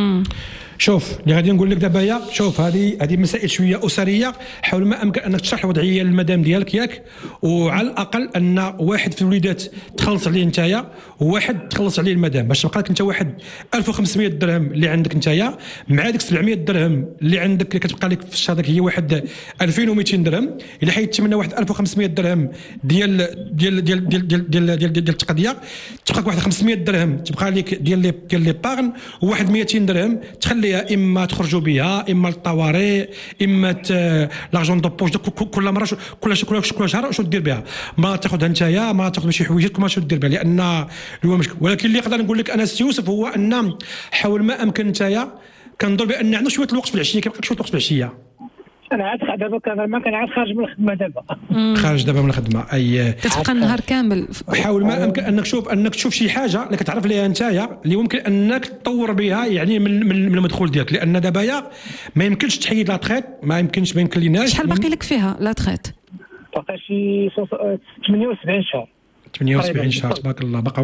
شوف اللي غادي نقول لك دابا يا شوف، هذه مسائل شويه اسريه. حاول ما امكن انك تشرح الوضعيه للمدام ديالك ياك، وعلى الاقل ان واحد في الوليدات تخلص عليه نتايا وواحد تخلص عليه المدام، باش تبقى لك انت واحد 1500 درهم اللي عندك نتايا مع ديك 700 درهم اللي عندك اللي كتبقى لك في الشهر هي واحد 2200 درهم. الا حيدتي منها واحد 1500 درهم ديال ديال ديال ديال ديال ديال, ديال, ديال التقضيه، تبقى واحد 500 درهم تبقى لك ديال لي باغن، وواحد 200 درهم تخليها اما تخرجوا بها، اما للطوارئ، اما لارجون دو بوش كل مره كل شهر شنو دير بها. ما تاخذها نتايا، ما تاخذ شي حوايجك، ما شنو دير بها، لان هو مشكل. ولكن اللي نقدر نقول لك انا السي يوسف هو ان حاول ما امكن نتايا كنظن بان عندنا شويه الوقت في العشيه، كيبقى شويه الوقت في العشيه. انا عاد دابا ما كان عاد خارج من الخدمه دابا. خارج دابا من الخدمه كتبقى النهار كامل. حاول ما امكن انك تشوف شي حاجه اللي كتعرف ليها نتايا اللي ممكن انك تطور بها يعني من المدخول ديالك، لان دابا ما يمكنش تحيد لا تريت، ما يمكن ليناش. شحال باقي لك فيها لا تريت؟ باقي شي 78 شهر. 78 شهر تبارك الله. باقي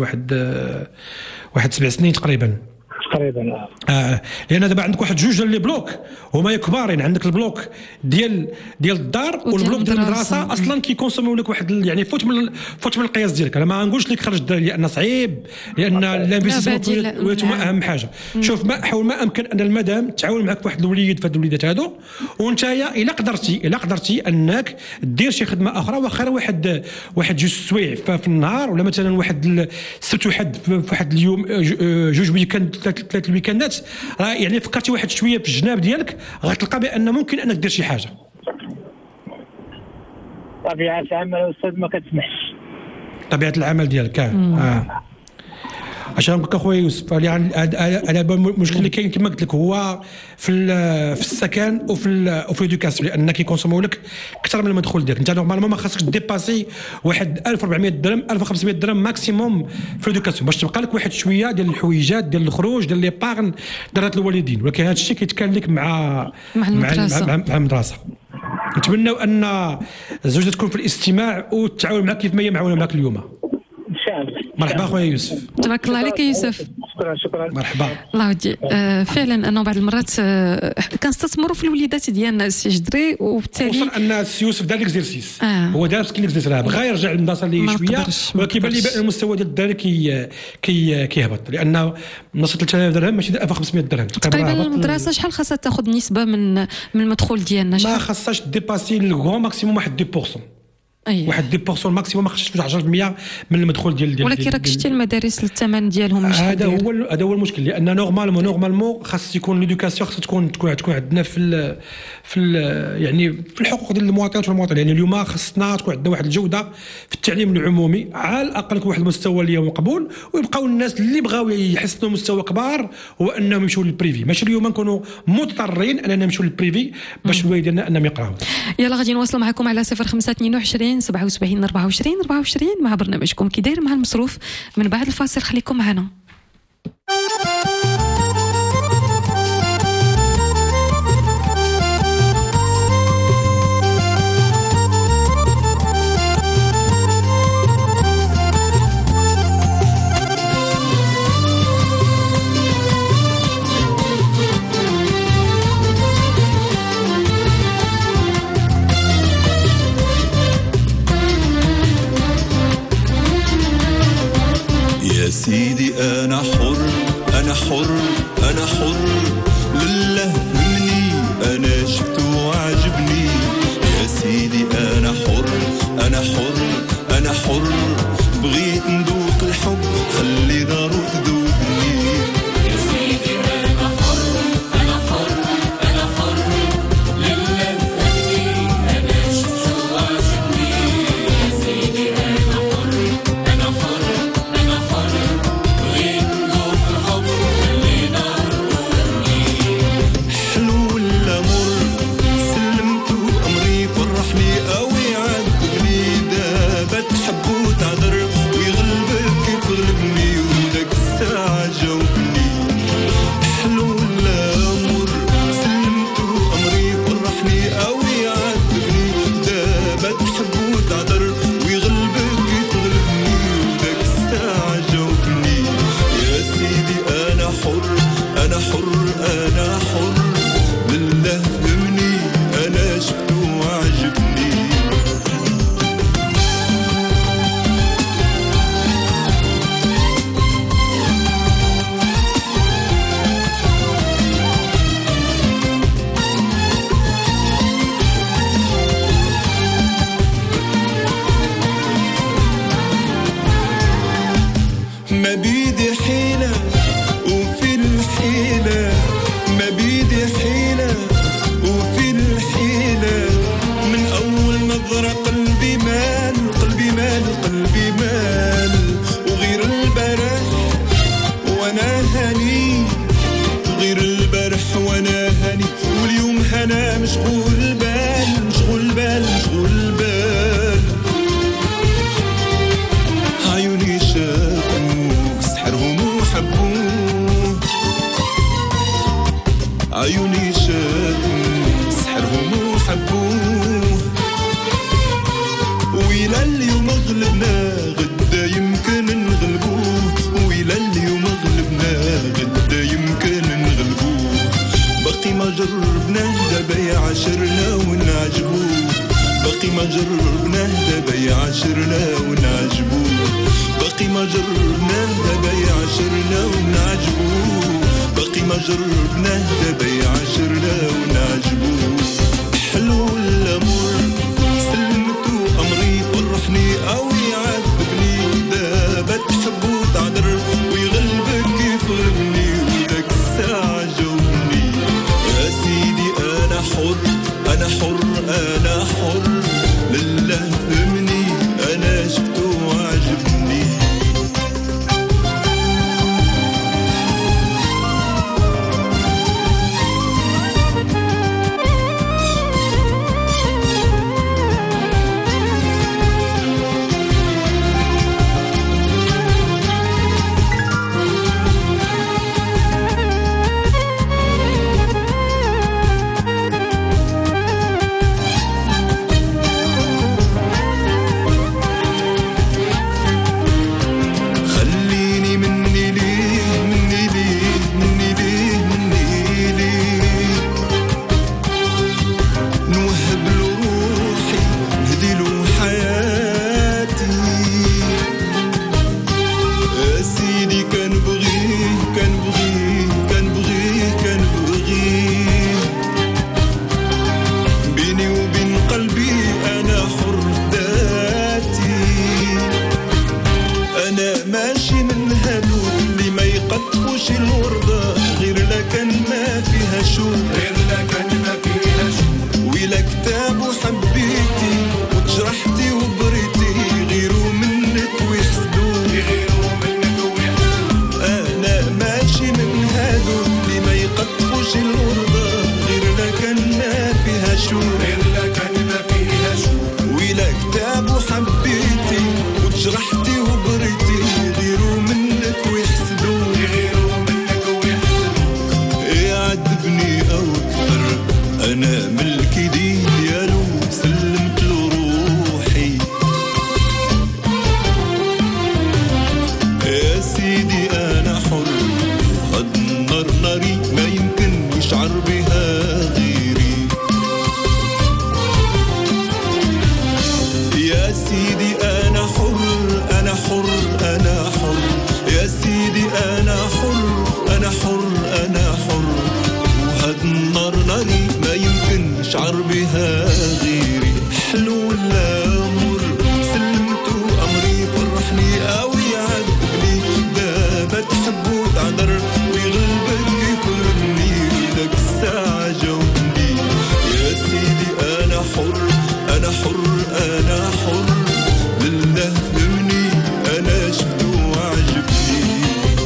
واحد 7 سنين تقريبا. لان دابا عندك واحد جوج ديال لي بلوك هما كبارين. عندك البلوك ديال الدار والبلوك ديال المدرسه اصلا كيكونسوميو لك واحد يعني فوت من القياس ديالك. انا ما غنقولش لك خرج الدراري لان صعيب، لان الانفستيسمون هو اهم حاجه. شوف حاول ما امكن ان المدام تعاون معك بواحد الوليد في هاد الوليدات هادو، وانتايا الا قدرتي انك دير شي خدمه اخرى واخا واحد جوج سوايع في النهار، ولا مثلا واحد السبت وحد في واحد اليوم جوج ويكاند 3 الويكاندات، يعني فكرتي واحد شويه في الجناب ديالك غتلقى بان ممكن انك دير شي حاجه. طبيعه العمل استاذ ما كتسمحش. طبيعه العمل ديالك عشان نقول لك اخويا يوسف، يعني هذا المشكل اللي كاين كما قلت لك هو في السكن وفي ليدوكاسيون، لان كيكونسومو لك اكثر من المدخول ديالك. انت نورمالمون ما خاصكش ديباسي واحد 1400 درهم 1500 درهم ماكسيموم في ليدوكاسيون باش تبقى لك واحد شويه ديال الحويجات ديال الخروج ديال لي باغن ديال الوالدين. ولكن هذا الشيء كيتكان لك مع المدرسه. نتمنوا ان الزوجه تكون في الاستماع والتعاون معك كيف ما هي معاونه معك اليوم. ان شاء الله. مرحبا اخويا يوسف. تبارك الله عليك يوسف. شكرا مرحبا. الله يودي. فعلا انه بعض المرات كنستثمروا في الوليدات ديالنا السي جدري، وبالتالي خصوصا ان السي يوسف دار ليكزيرسيس هو دار مسكين ليكزيرسيس بغا يرجع للمدرسه اللي شويه، ولكن كيبان لي المستوى ديال الدراري كيهبط، لان منصه 3000 درهم ماشي 1500 درهم تقريبا. المدرسه شحال خاصها تاخذ نسبه من المدخول ديالنا؟ ما خاصهاش ديباسي لو ماكسيموم 1% واحد 2% ماكسيموم، ما خصش تفوت 10% من المدخول ديال ولكن راك شتي المدارس الثمن ديالهم هذا هو المشكل، لان نورمالمون خاص يكون ليدوكاسيون خاص تكون عندنا في يعني في الحقوق ديال المواطنات والمواطنين. يعني اليوم خصنا تكون عندنا واحد الجوده في التعليم العمومي على الاقل واحد المستوى اللي هو مقبول، ويبقاو الناس اللي بغاو يحسنوا مستوى كبار هو انهم يمشيو للبريفي، ماشي اليوم نكونوا مضطرين اننا نمشيو للبريفي باش الوالدين ديالنا انهم يقراو. يلا غادي نواصلوا معكم على 0522 77 24 24 مع برنامجكم كي داير مع المصروف. من بعد الفاصل خليكم معنا. سيدي أنا حر أنا حر أنا حر، لله مني أنا شفته وعجبني. يا سيدي أنا حر أنا حر أنا حر، بغيت ندوق الحب خلي نارو تذوقني. يا سيدي أنا حر أنا حر أنا حر، لله مني أنا شفته وعجبني. يا سيدي أنا حر أنا حر أنا حر، حلو ولا مر سلمتو أمري فرحني قوي عذبني. دابا تحب وتعذر ويغلبك كيف غلبني، وداك الساعة جاوبني. حلو ولا مر سلمتو أمري فرحني قوي عذبني. دابا تحب وتعذر ويغلبك كيف غلبني، وداك الساعة جاوبني. يا سيدي أنا حر أنا حر أنا حر، لله مني أنا شفته وعجبني. ما بيدي حيلة وفي الحيلة، ما بيدي حيلة وفي الحيلة، من أول نظرة قلبي مال قلبي مال قلبي مال. وغير البارح وانا هاني، غير البارح وانا هاني، واليوم هنا مشغول بال مشغول بال مشغول بال. عيوني شافوك سحرهم وحبوك، عيوني شافوك سحرهم وحبوه. ويلا اليوم غلبنا غدا يمكن نغلبوه، ويلا اليوم غلبنا غدا يمكن نغلبوه. باقي ما جربناه دابا يعاشرنا ونعجبوه، باقي ما جربناه دابا يعاشرنا ونعجبوه. باقي ما جربناه دابا يعاشرنا ونعجبوه، باقي ما جربناه دابا يعاشرنا ونعجبوه. حلو ولا مر سلمتو أمري فرحني أو يعذبني. دابا تحب وتعذر ويغلبك كيف غلبني، وداك الساعة جاوبني. يا سيدي أنا حر أنا حر أنا حر، لله مني أنا شفته وعجبني. لكن ما فيها شو غير لكن ما فيها شو ويلا كتاب وحبيتي وتجرحتي وبريتي غيروا منك ويحسدوا غيروا منك ويحسدوا انا ماشي من هادو اللي ما يقطفوش الورده غير لكن ما فيها شو غير لكن ما فيها شو ويلا كتاب وحبيتي وتجرحتي وبريتي غيروا منك ويحسدوا غيروا منك ويحسدوا يعذبني او كثر انا ملكي ديالو سلمت له روحي يا سيدي انا حر هاد النار ناري ما يمكن يشعر بها غيري يا سيدي انا حر انا حر انا حر يا سيدي انا حر انا حر انا حر وهاد النار ناري ما يمكن يشعر بها غيري حلو ولا مر سلمتو امري فرحني او يعذبني دابا تحب وتعذر ويغلبك يكرمني داك الساعه جاوبني يا سيدي انا حر انا حر انا حر لله فهمني انا شفتو وعجبني.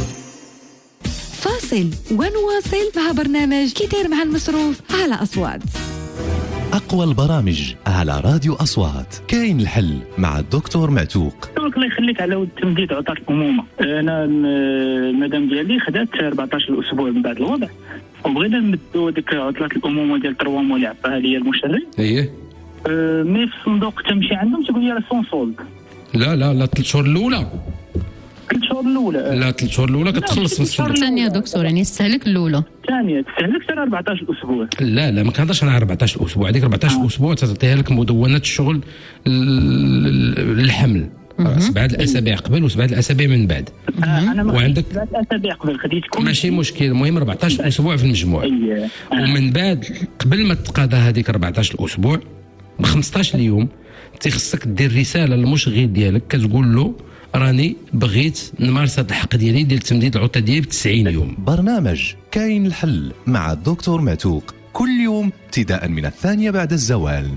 فاصل ونواصل مع برنامج كي داير مع المصروف على أصوات. أقوى البرامج على راديو أصوات. كاين الحل مع الدكتور معتوق. الله يخليك على ود تمديد عطات الأمومة. أنا المدام ديالي خدات 14 أسبوع من بعد الوضع وبغينا نمدو ديك عطلات الأمومة ديال 3 موا اللي عطاها لي المشرع. ايه مي في الصندوق تمشي عندهم تقول لي راه سون سولد. لا 3 شهور الاولى 3 شهور الاولى لا 3 شهور الاولى كتخلص من الصندوق. الثانيه دكتور يعني استهلك الاولى الثانيه تستهلك 14 اسبوع. لا ما كنهضرش على 14 اسبوع. هذيك 14 اسبوع تعطيها لك مدونات الشغل الحمل 7 الاسابيع قبل و7 الاسابيع من بعد. انا وعندك 7 اسابيع قبل خديت كل ماشي مشكل. المهم 14 اسبوع في المجموع. ومن بعد قبل ما تقاضى هذيك 14 اسبوع ب 15 يوم تيخصك دير رساله للمشغل ديالك كتقول له راني بغيت نمارس هذا الحق ديالي ديال تمديد العطله ديالي ب 90 يوم. برنامج كاين الحل مع الدكتور معتوق كل يوم ابتداء من 2 بعد الزوال.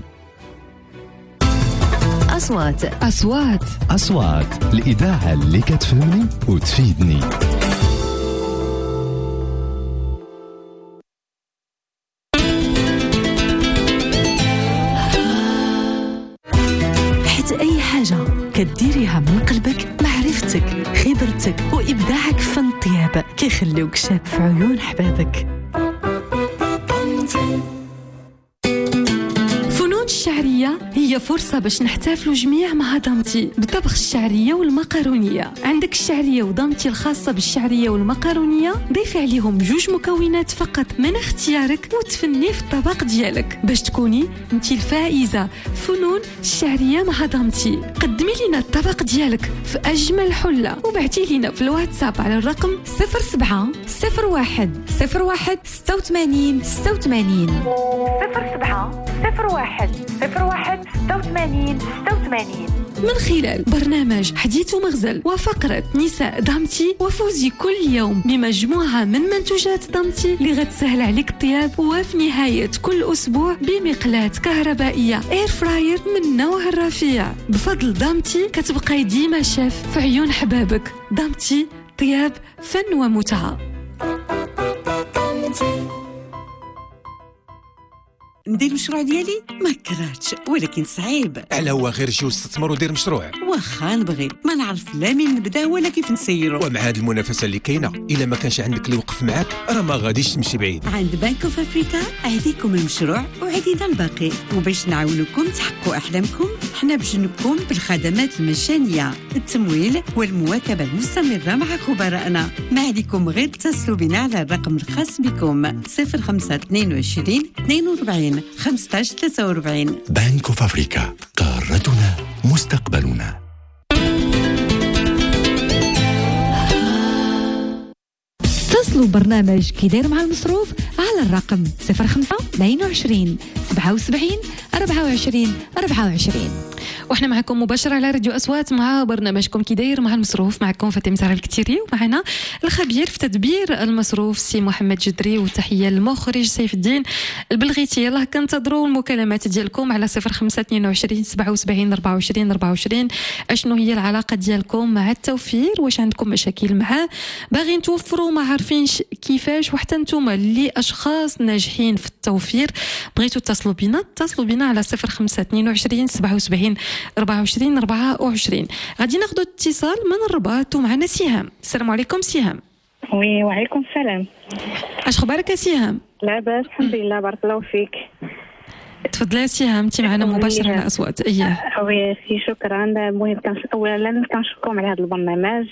أصوات الإذاعة اللي كتفهمني وتفيدني. حيت أي حاجة كديريها من قلبك معرفتك خبرتك وإبداعك في فن الطياب كيخليوك شاب في عيون حبابك. الشعرية هي فرصة باش نحتفلوا جميع مع دامتي بطبخ الشعرية والمقارونية. عندك الشعرية ودامتي الخاصة بالشعرية والمقارونية، ضيفي عليهم 2 مكونات فقط من اختيارك وتفني في الطبق ديالك باش تكوني انتي الفائزة. فنون الشعرية مع دامتي. قدمي لنا الطبق ديالك في أجمل حلة وبعتي لنا في الواتساب على الرقم 07 01 01 86 86 07 01 01 86 86 من خلال برنامج حديث ومغزل وفقرة نساء دامتي. وفوزي كل يوم بمجموعة من منتوجات دامتي اللي غتسهل عليك الطياب، وفي نهاية كل أسبوع بمقلاة كهربائية اير فراير من نوع الرفيع. بفضل دامتي كتبقاي ديما شاف في عيون حبابك. دامتي طياب فن ومتعة. ندير المشروع ديالي ما كرهتش ولكن صعيب. على هو غير جي واستثمر ودير مشروع. واخا نبغي ما نعرف لا من نبدا ولا كيف نسيرو. ومع هاد المنافسه اللي كاينه الا ما كانش عندك اللي يوقف معاك راه ما غاديش تمشي بعيد. عند بنك اوف افريكا عديكم المشروع وعدينا الباقي، وباش نعاونكم تحققوا احلامكم حنا بجنبكم بالخدمات المجانيه، التمويل والمواكبه المستمره مع خبرائنا. ما عليكم غير اتصلوا بنا على الرقم الخاص بكم 0522 42 15 43. بنك اوف افريكا، قارتنا مستقبلنا. اتصلوا برنامج كي داير مع المصروف على الرقم 05 22 77 24 24. وإحنا معكم مباشرة على راديو أصوات مع برنامجكم كي داير مع المصروف. معكم فاطمة سعر الكتيري ومعنا الخبير في تدبير المصروف سي محمد جدري، وتحية للمخرج سيف الدين البلغيتي. يلاه كنتظروا المكالمات ديالكم على 0522 77 24 24. أشنو هي العلاقة ديالكم مع التوفير؟ واش عندكم مشاكل معاه؟ باغيين توفروا ما عارفينش كيفاش؟ وحتى نتوما اللي أشخاص ناجحين في التوفير بغيتوا اتصلوا بنا على 0522 77 24 24. غادي ناخذوا اتصال من الرباط ومعنا سهام. السلام عليكم سهام. وي وعليكم السلام. اش اخبارك يا سهام؟ لاباس الحمد لله بارك الله فيك. تفضلي سهام انت معنا مباشره على اصوات. وي سي شكرا. المهم اولا كنشكركم على هذا البرنامج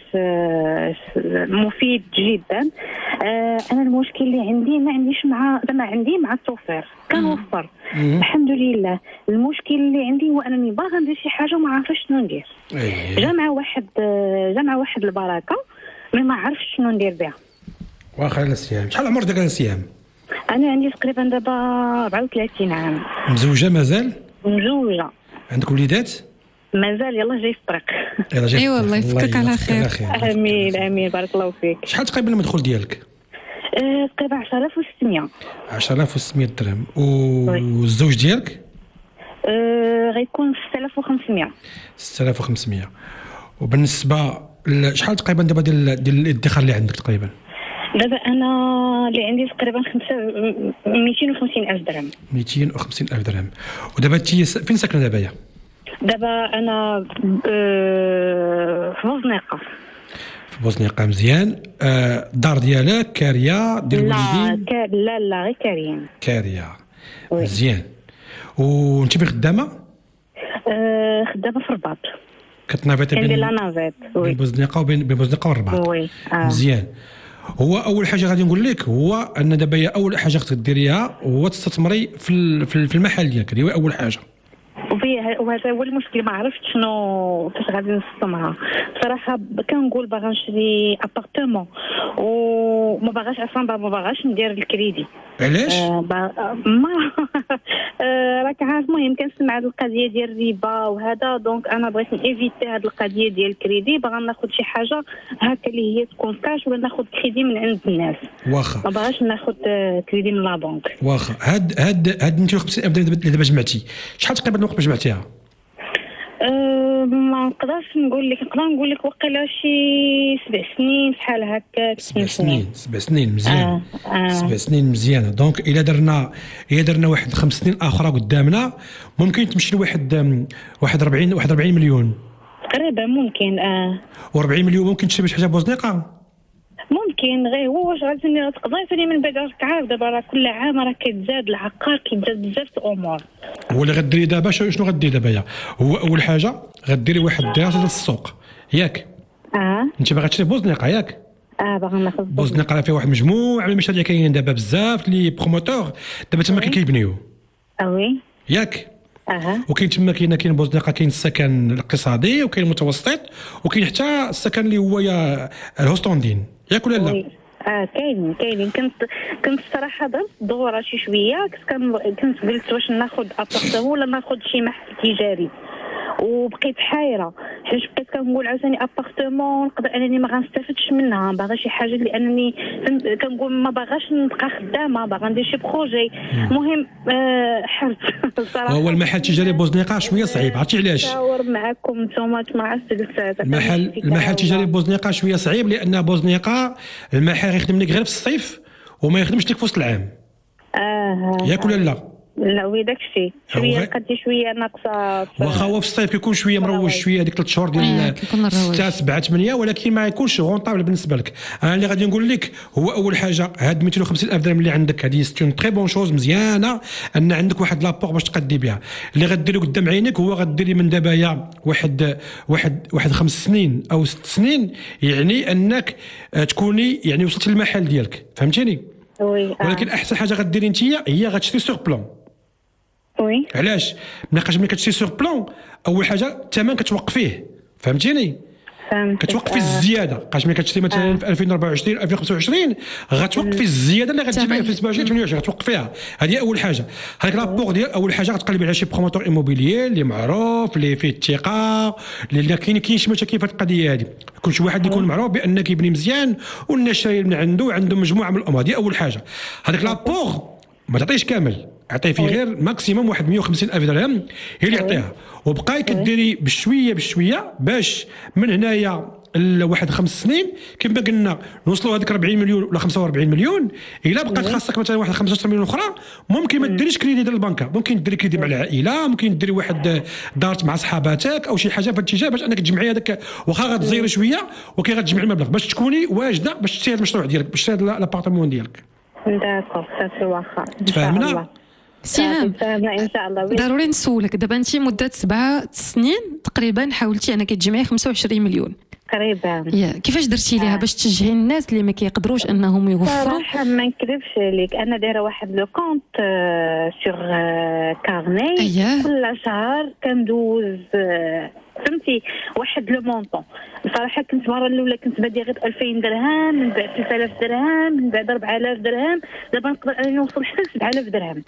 مفيد جدا. انا المشكل اللي عندي ما عنديش مع التوفير كنوفر الحمد لله. المشكل اللي عندي هو انني باغا ندير شي حاجه وما عارفاش شنو ندير. جا مع واحد البركه ما عرفتش شنو ندير بها. واخا لا سهام، شحال عمرك يا سهام؟ انا عندي تقريبا دابا 34 عام. مزوجه مازال؟ مزوجه. عندك وليدات؟ مازال يلا جاي في الطريق. اي والله يفكك على خير. امين بارك الله فيك. شحال تقريبا المدخول ديالك؟ تقريبا 10600. 10600 درهم. والزوج ديالك؟ غيكون 6500. 6500. وبالنسبه شحال تقريبا دابا ديال الادخار اللي عندك تقريبا؟ دابا انا اللي عندي تقريبا 250,000 درهم. 250,000 درهم. ودابا انت فين ساكنه دابا؟ دابا انا في بوزنيقه. في بوزنيقه مزيان. الدار ديالك كاريه ديال الوالدين؟ لا غير كاريين. كاريه مزيان. وانت فين خدامه؟ خدامه في الرباط. كتنافيتي بين بوزنيقه وبين بوزنيقه والرباط. مزيان. هو اول حاجه غادي نقول لك هو ان دابا اول حاجه خصك ديريها هو تستثمري في المحل ديالك. هذه اول حاجه. وهذا هو المشكل، ما عرفتش شنو كيفاش غادي نستثمرها بصراحه. كنقول باغا نشري ابارتمون وما باغاش اصلا ما باغاش ندير الكريدي. علاش؟ ما راك عارف. المهم كنسمع هذه القضيه ديال الربا وهذا، دونك انا بغيت نيفيتي هذه القضيه ديال الكريدي. باغا ناخذ شي حاجه هكا اللي هي تكون كاش ولا ناخذ كريدي من عند الناس. واخا ما باغاش ناخذ كريدي من لا بنك. واخا هاد 250,000 درهم دابا جمعتي شحال تقريبا الوقت جمعتيها؟ ما نقدرش نقول لك. نقدر نقول لك وقيلا شي 7 سنين بحال هكا. 7 سنين مزيان. 7 سنين مزيانه. دونك الا درنا واحد 5 سنين اخرى قدامنا ممكن تمشي لواحد 41 مليون تقريبا. ممكن و40 مليون ممكن تشري شي حاجه بوزنيقه. ممكن غير هو واش غادي تقدر ثاني من بعد. راك عارف دابا راه كل عام راه كيتزاد العقار، كيتزاد بزاف الامور. هو اللي غديري دابا شنو غديري دابا؟ هو اول حاجه غديري واحد الدراسه ديال السوق ياك؟ انت باغا تشري بوزنيقه ياك؟ باغا ناخذ بوزنيقه. فيها واحد مجموعه من المشاريع كاينين دابا بزاف لي بروموتور دابا تما كيبنيو. وي ياك؟ وكاين تما كاين بوزنيقه، كاين السكن الاقتصادي وكاين المتوسط وكاين حتى السكن اللي هو الهوستوندين ياك ولا لا؟ كاينين. كنت الصراحه درت دوره شي شويه. كنت قلت واش ناخذ ابارتمون ولا ناخذ شي محل تجاري، وبقيت حايره حيت بقيت كنقول عاوتاني ابارتمون نقدر انني ما غنستافدش منها. باغا شي حاجه اللي انني كنقول ما باغاش نبقى خدامه، باغا ندير شي بروجي. المهم حرت الصراحه. هو المحل التجاري بوزنيقه شويه صعيب. عرفتي علاش؟ نشاور معكم نتوما ما عرفتش. المحل التجاري بوزنيقه شويه صعيب لان بوزنيقه المحل غيخدم لك غير في الصيف وما يخدمش لك في وسط العام. ياك ولا لا؟ لا وي داكشي شويه قدي شويه ناقصه. واخا هو في الصيف كيكون شويه مروج شويه هذيك 3 شهور ديال 6 7 8 ولكن ما يكونش غونطابل بالنسبه لك. انا اللي غادي نقول لك هو اول حاجه هاد 250,000 درهم اللي عندك هذه ستون تري بون شوز مزيانه ان عندك واحد لابور باش تقدي بها. اللي غديري قدام عينك هو غديري من دابا واحد 5 سنين او 6 سنين، يعني انك تكوني يعني وصلتي للمحل ديالك. فهمتيني؟ ولكن احسن حاجه غديري انت هي غتشري سور بلون. وي علاش؟ ملي كتشري سور بلون اول حاجه الثمن كتوقفيه. فهمتيني؟ كتوقفي الزياده. بقاش ملي كتشري مثلا في 2024 2025 غتوقفي الزياده اللي غتجي في 2027 28 غتوقفيها. هذه اول حاجه. هذيك لابور ديال اول حاجه غتقلبي على شي بروموتور ايموبيليير اللي معروف اللي فيه الثقه، اللي كاين شي مشاكل في القضيه هذه، يكون شي واحد يكون معروف بان كيبني مزيان والناس شاريين من عنده مجموعه من الامور. هذه اول حاجه. هذيك لابور ما تعطيش كامل، عطيه فيه غير ماكسيموم واحد 150,000 درهم هي اللي يعطيها، وبقاي كديري بشويه باش من هنايا لواحد 5 سنين كما قلنا نوصلوا هذيك 40 مليون ولا 45 مليون. الا بقات خاصك مثلا واحد 15 مليون اخرى ممكن ما ديريش كريدي ديال البنكه، ممكن ديري كريدي مع العائله، ممكن ديري واحد دارت مع صحاباتك او شي حاجه في الاتجاه باش انك تجمعي هذاك، واخا غتزيري شويه ولكن غتجمعي المبلغ باش تكوني واجده باش تشري هذا المشروع ديالك، باش تشري هذا لابارتمون ديالك. داكور صافي واخا تفاهمنا. سهام ان شاء الله. ضروري نسولك دابا انت مده 7 سنين تقريبا حاولتي انك تجمعي 25 مليون تقريبا. كيفاش درتي ليها باش تشجعي الناس اللي ما كيقدروش انهم يوفروا؟ صراحه ما نكذبش عليك، انا دايره واحد لو كونت سور كارني. كل شهر كندوز فهمتي واحد لو مونطون. بصراحه كنت المره الاولى كنت باديه غير 2000 درهم، من بعد 3000 درهم، من بعد 4000 درهم، دابا نقدر انني نوصل حتى ل 7000 درهم.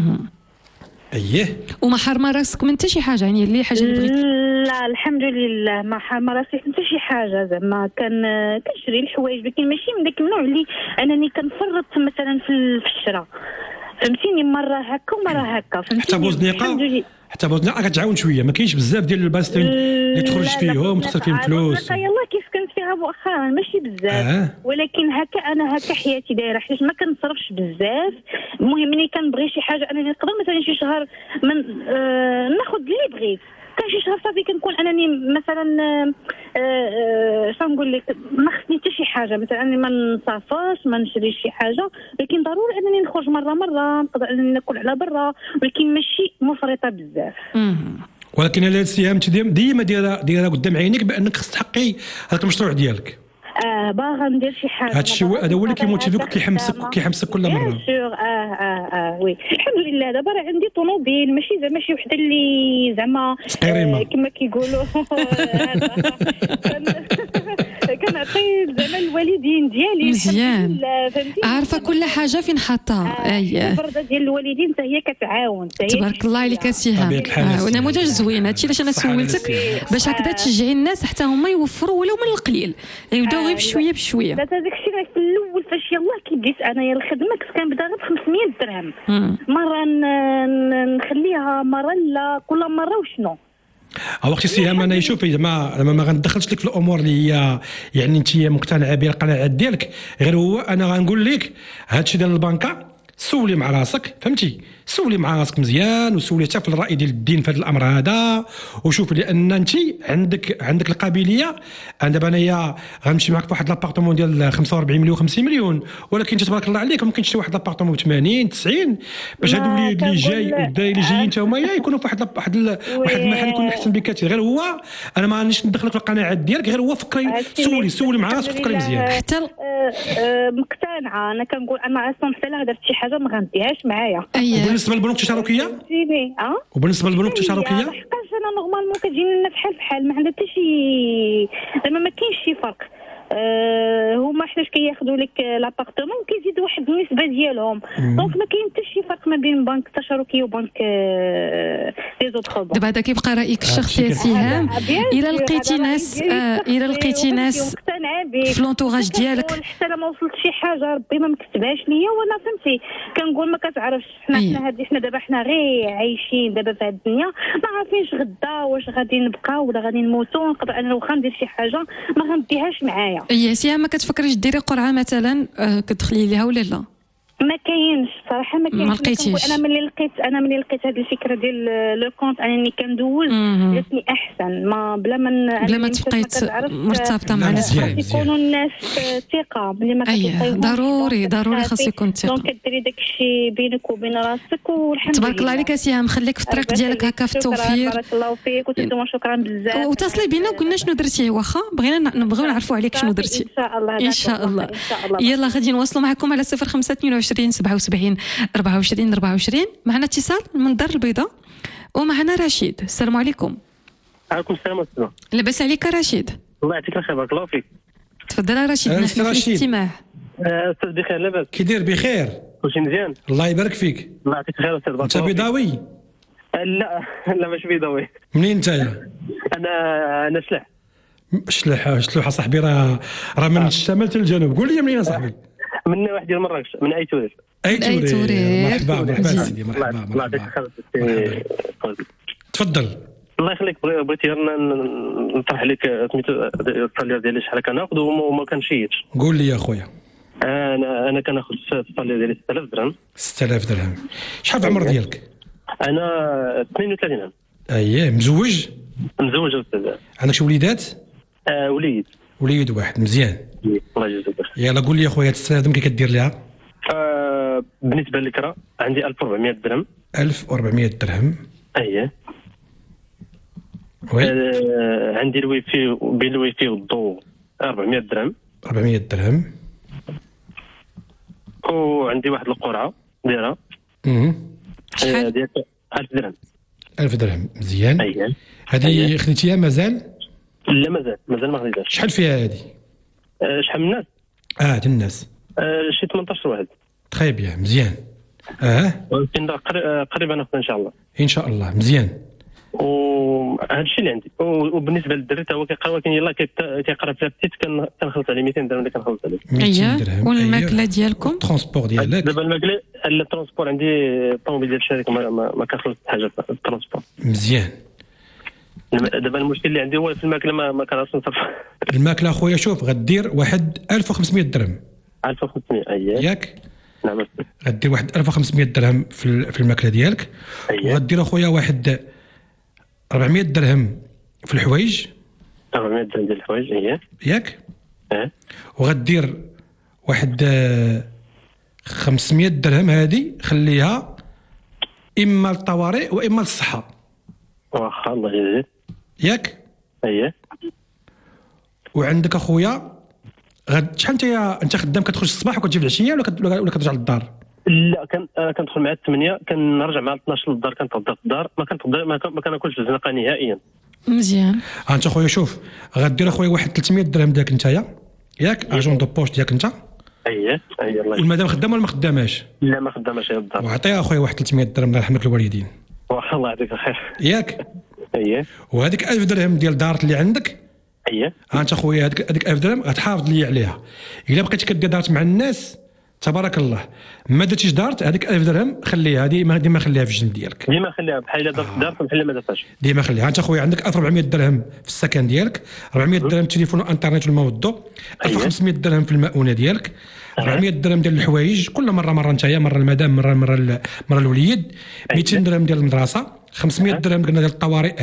وما حرمه راسك من حتى شي حاجه، يعني اللي حاجه اللي بغيتي؟ لا الحمد لله ما حرمه راسي من حتى شي حاجه. زعما كنشري الحوايج، لكن ماشي من داك النوع اللي انني كنفرط مثلا في الشراء، فهمتيني؟ مره هكا ومره هكا، فهمتيني؟ حتى بوزنيقه كتعاون شويه، ما كاينش بزاف ديال الباستين اللي تخرج فيهم وتخسر فيهم فلوس. يلاه كيف كنت فيها مؤخرا ماشي بزاف ولكن هكا انا هكا حياتي دايره، حيت ما كنصرفش بزاف. المهم ملي كنبغي شي حاجه انني نقدر مثلا شي شهر من ناخذ اللي بغيت، كان شي شهر صافي كنكون انني مثلا شنو نقول لك ما خصني حتى شي حاجه، مثلا انني ما نصافاش ما نشريش شي حاجه، لكن ضروري انني نخرج مره نقدر انني ناكل على برا، ولكن ماشي مفرطه بزاف. ولكن على السهام ديما دايره قدام عينيك بانك خصك تحقي هذاك المشروع ديالك. باغا ندير شي حاجه. هذا الشيء هذا هو اللي كيموتيفيك كيحمسك كل مره. وي الحمد لله. دابا راه عندي طوموبيل، ماشي زعما شي وحده اللي زعما كما كيقولوا كنعطي زعما الوالدين ديالي مزيان، عارفه كل حاجه فين حاطها. البرده ديال الوالدين حتى هي كتعاون. تبارك الله عليك سهام، ونموذج زوين. هادشي علاش انا سولتك باش هكذا تشجعي الناس حتى هما يوفروا ولو من القليل، يبداو غير بشويه. داك الشيء في الاول فاش يلاه كي بديت انايا الخدمه كنت كنبدا غير ب 500 درهم، مره نخليها، مره لا، كل مره وشنو. وقت السهام انا شوفي زعما ما غندخلش لك في الامور اللي هي يعني انت مقتنعه بها القناعات ديالك، غير هو انا غنقول لك هادشي ديال البنكه سولي مع راسك، فهمتي؟ سولي مع راسك مزيان، وسولي حتى في الراي ديال الدين في هذا الامر هذا، وشوفي لان انت عندك القابليه. انا دابا انايا غنمشي معك في واحد لابارتمون ديال 45 مليون 50 مليون، ولكن انت تبارك الله عليك ممكن تشري واحد لابارتمون ب 80 90 باش هادو اللي جاي والدراري اللي جايين حتى هما يكونوا في واحد المحل يكون احسن بكثير. غير هو انا ما غاديش ندخلك في القناعات ديالك، غير هو فكري سولي مع راسك فكري مزيان. حتى مقتنعه انا كنقول انا اصلا حتى لا درت شي حاجه ما غنديهاش معايا. وبالنسبه للبنوك التشاركيه وبالنسبه للبنوك التشاركيه لحقاش انا نورمالمون كتجيني الناس بحال ما عندها حتى شي زعما ما كاينش شي فرق. هما حيتاش كياخذوا لك لابارتمون كيزيدوا واحد النسبه ديالهم، دونك ما كاين حتى شي فرق ما بين بنك التشاركيه وبنك لي زوطخ بنك. دابا هذا كيبقى رايك الشخصي سهام. الا لقيتي ناس في لونطوراج ديالك حتى لا ما وصلت شي حاجه ربي ما مكتبهاش ليا، وانا فهمتي كنقول ما كتعرفش حنا دابا حنا غير عايشين دابا في هذه الدنيا، ما عارفينش غدا واش غادي نبقاو ولا غادي نموتوا. نقدر انا واخا ندير شي حاجه ما غنديهاش معايا. سهام ما كتفكريش ديري قرعه مثلا كتدخلي ليها ولا لا؟ ما كاينش صراحه، ما كاينش. ما لقيتيش. انا ملي لقيت هذه الفكره ديال لو كونت انني كندوز جاتني احسن، ما بلا ما تبقيت مرتبطه مع ناس يكونوا الناس ثقه ملي ما كتلقايهمش. ضروري خاص يكون ثقه. دونك كديري داك الشيء بينك وبين راسك، والحمد لله. تبارك الله عليك سهام، خليك في الطريق ديالك هكا في التوفير. بارك الله فيك وانتم شكرا بزاف. وتصلي بينا وقلنا شنو درتي، واخا نبغيو نعرفوا عليك شنو درتي. ان شاء الله. يلا غادي نواصلوا معكم على 0522 27 24. معنا اتصال من الدار البيضاء ومعنا رشيد. السلام عليكم. عليكم السلام. لاباس عليك رشيد؟ الله يعطيك الخير، بارك الله فيك. تفضل رشيد، نحن في الاستماع. استاذ بخير، لاباس؟ كي داير؟ بخير، كلشي مزيان، الله يبارك فيك. الله يعطيك الخير استاذ. انت بيضاوي؟ لا ماشي بيضاوي. منين نتايا؟ انا شلوحه صاحبي، راه من الشمال حتى الجنوب. قول لي منين صاحبي؟ من واحد ديال مراكش، من اي تورير. مرحبا سيدي، مرحبا. الله يعطيك الخير. تفضل. الله يخليك، بغيتي نطرح عليك سميتو الصالير ديالي شحال كناخذ وما كنشيدش. قول لي يا خويا. انا كناخذ الصالير ديالي 6000 درهم. 6000 درهم. شحال في العمر ديالك؟ انا 32 عام. اييه. مزوج استاذ. عندك شي وليدات؟ وليد واحد. مزيان، الله يجزاك بخير. يلا قول لي يا خويا، هاد 6000 درهم كي كدير ليها؟ بالنسبه للكرا عندي 1400 درهم. 1400 درهم. اييه. وي. عندي الويفي بالويفي والضوء 400 درهم. 400 درهم. وعندي واحد القرعه دايره. شحال؟ ديال 1000 درهم. 1000 درهم. مزيان. اييه. هذه خديتيها مازال؟ لا مازال ما خديتهاش. شحال فيها هذه؟ شحال من الناس؟ ديال الناس شي 18 واحد. تخي بيان. مزيان. قريبا ناخذ ان شاء الله. ان شاء الله. مزيان. وهذا الشيء اللي عندي. وبالنسبه للدري هو كيقرا، ولكن يلاه كيقرا في لابتيت كنخلص عليه 200 درهم اللي كنخلص عليه. 200 درهم. والماكله ديالكم؟ الترونسبور ديالك؟ دابا الماكله الترونسبور عندي الطوموبيل ديال الشركه ما كنخلص حاجه في الترونسبور. مزيان. دابا المشكل اللي عندي هو في الماكله، ما كنعرفش نصرف. الماكله خويا شوف، غدير واحد 1500 درهم. 1500. اييه. ياك؟ نعم. غدير واحد 1500 درهم في الماكله ديالك. وغدير اخويا واحد 400 درهم في الحوايج. 400 درهم ديال الحوايج. اييه. ياك؟ وغدير واحد 500 درهم هذه خليها اما للطوارئ واما للصحه. واخا، الله يجزيك. ياك؟ اييه. وعندك اخويا شحال انت خدام؟ كتخرج الصباح وكتجي في العشيه ولا كترجع للدار؟ لا، كندخل مع 8 كنرجع مع 12 للدار. كنتغدى في الدار، ما كناكلش الزنقه نهائيا. مزيان. انت خويا شوف، غدير اخويا واحد 300 درهم ديالك نتايا، ياك؟ اجون دو بوش ديالك انت. اييه. الله. والمدام خدامه ولا ما خداماش؟ لا، ما خداماش هي الدار. وعطيها اخويا واحد 300 درهم الله يرحم لك الوالدين. واخا، الله يعطيك الخير. ياك؟ اييه. وهذيك 1000 درهم ديال دارت اللي عندك. اييه. انت خويا هذيك 1000 درهم غتحافظ لي عليها. الا بقيتي كدير دارت مع الناس تبارك الله ما درتيش دارت، هذيك 1000 درهم خليها، هذه ديما خليها في الجنب ديالك. ديما خليها بحال درت دارت بحال ما درتهاش. ديما خليها. انت خويا عندك 1400 درهم في السكن ديالك، 400 درهم تليفون وانترنت والماء والضوء، 1500 درهم في المؤونه ديالك، 400 درهم ديال الحوايج كل مره نتايا، مره المدام مره الوليد، 200 درهم ديال المدرسه، 500 درهم قلنا ديال الطوارئ.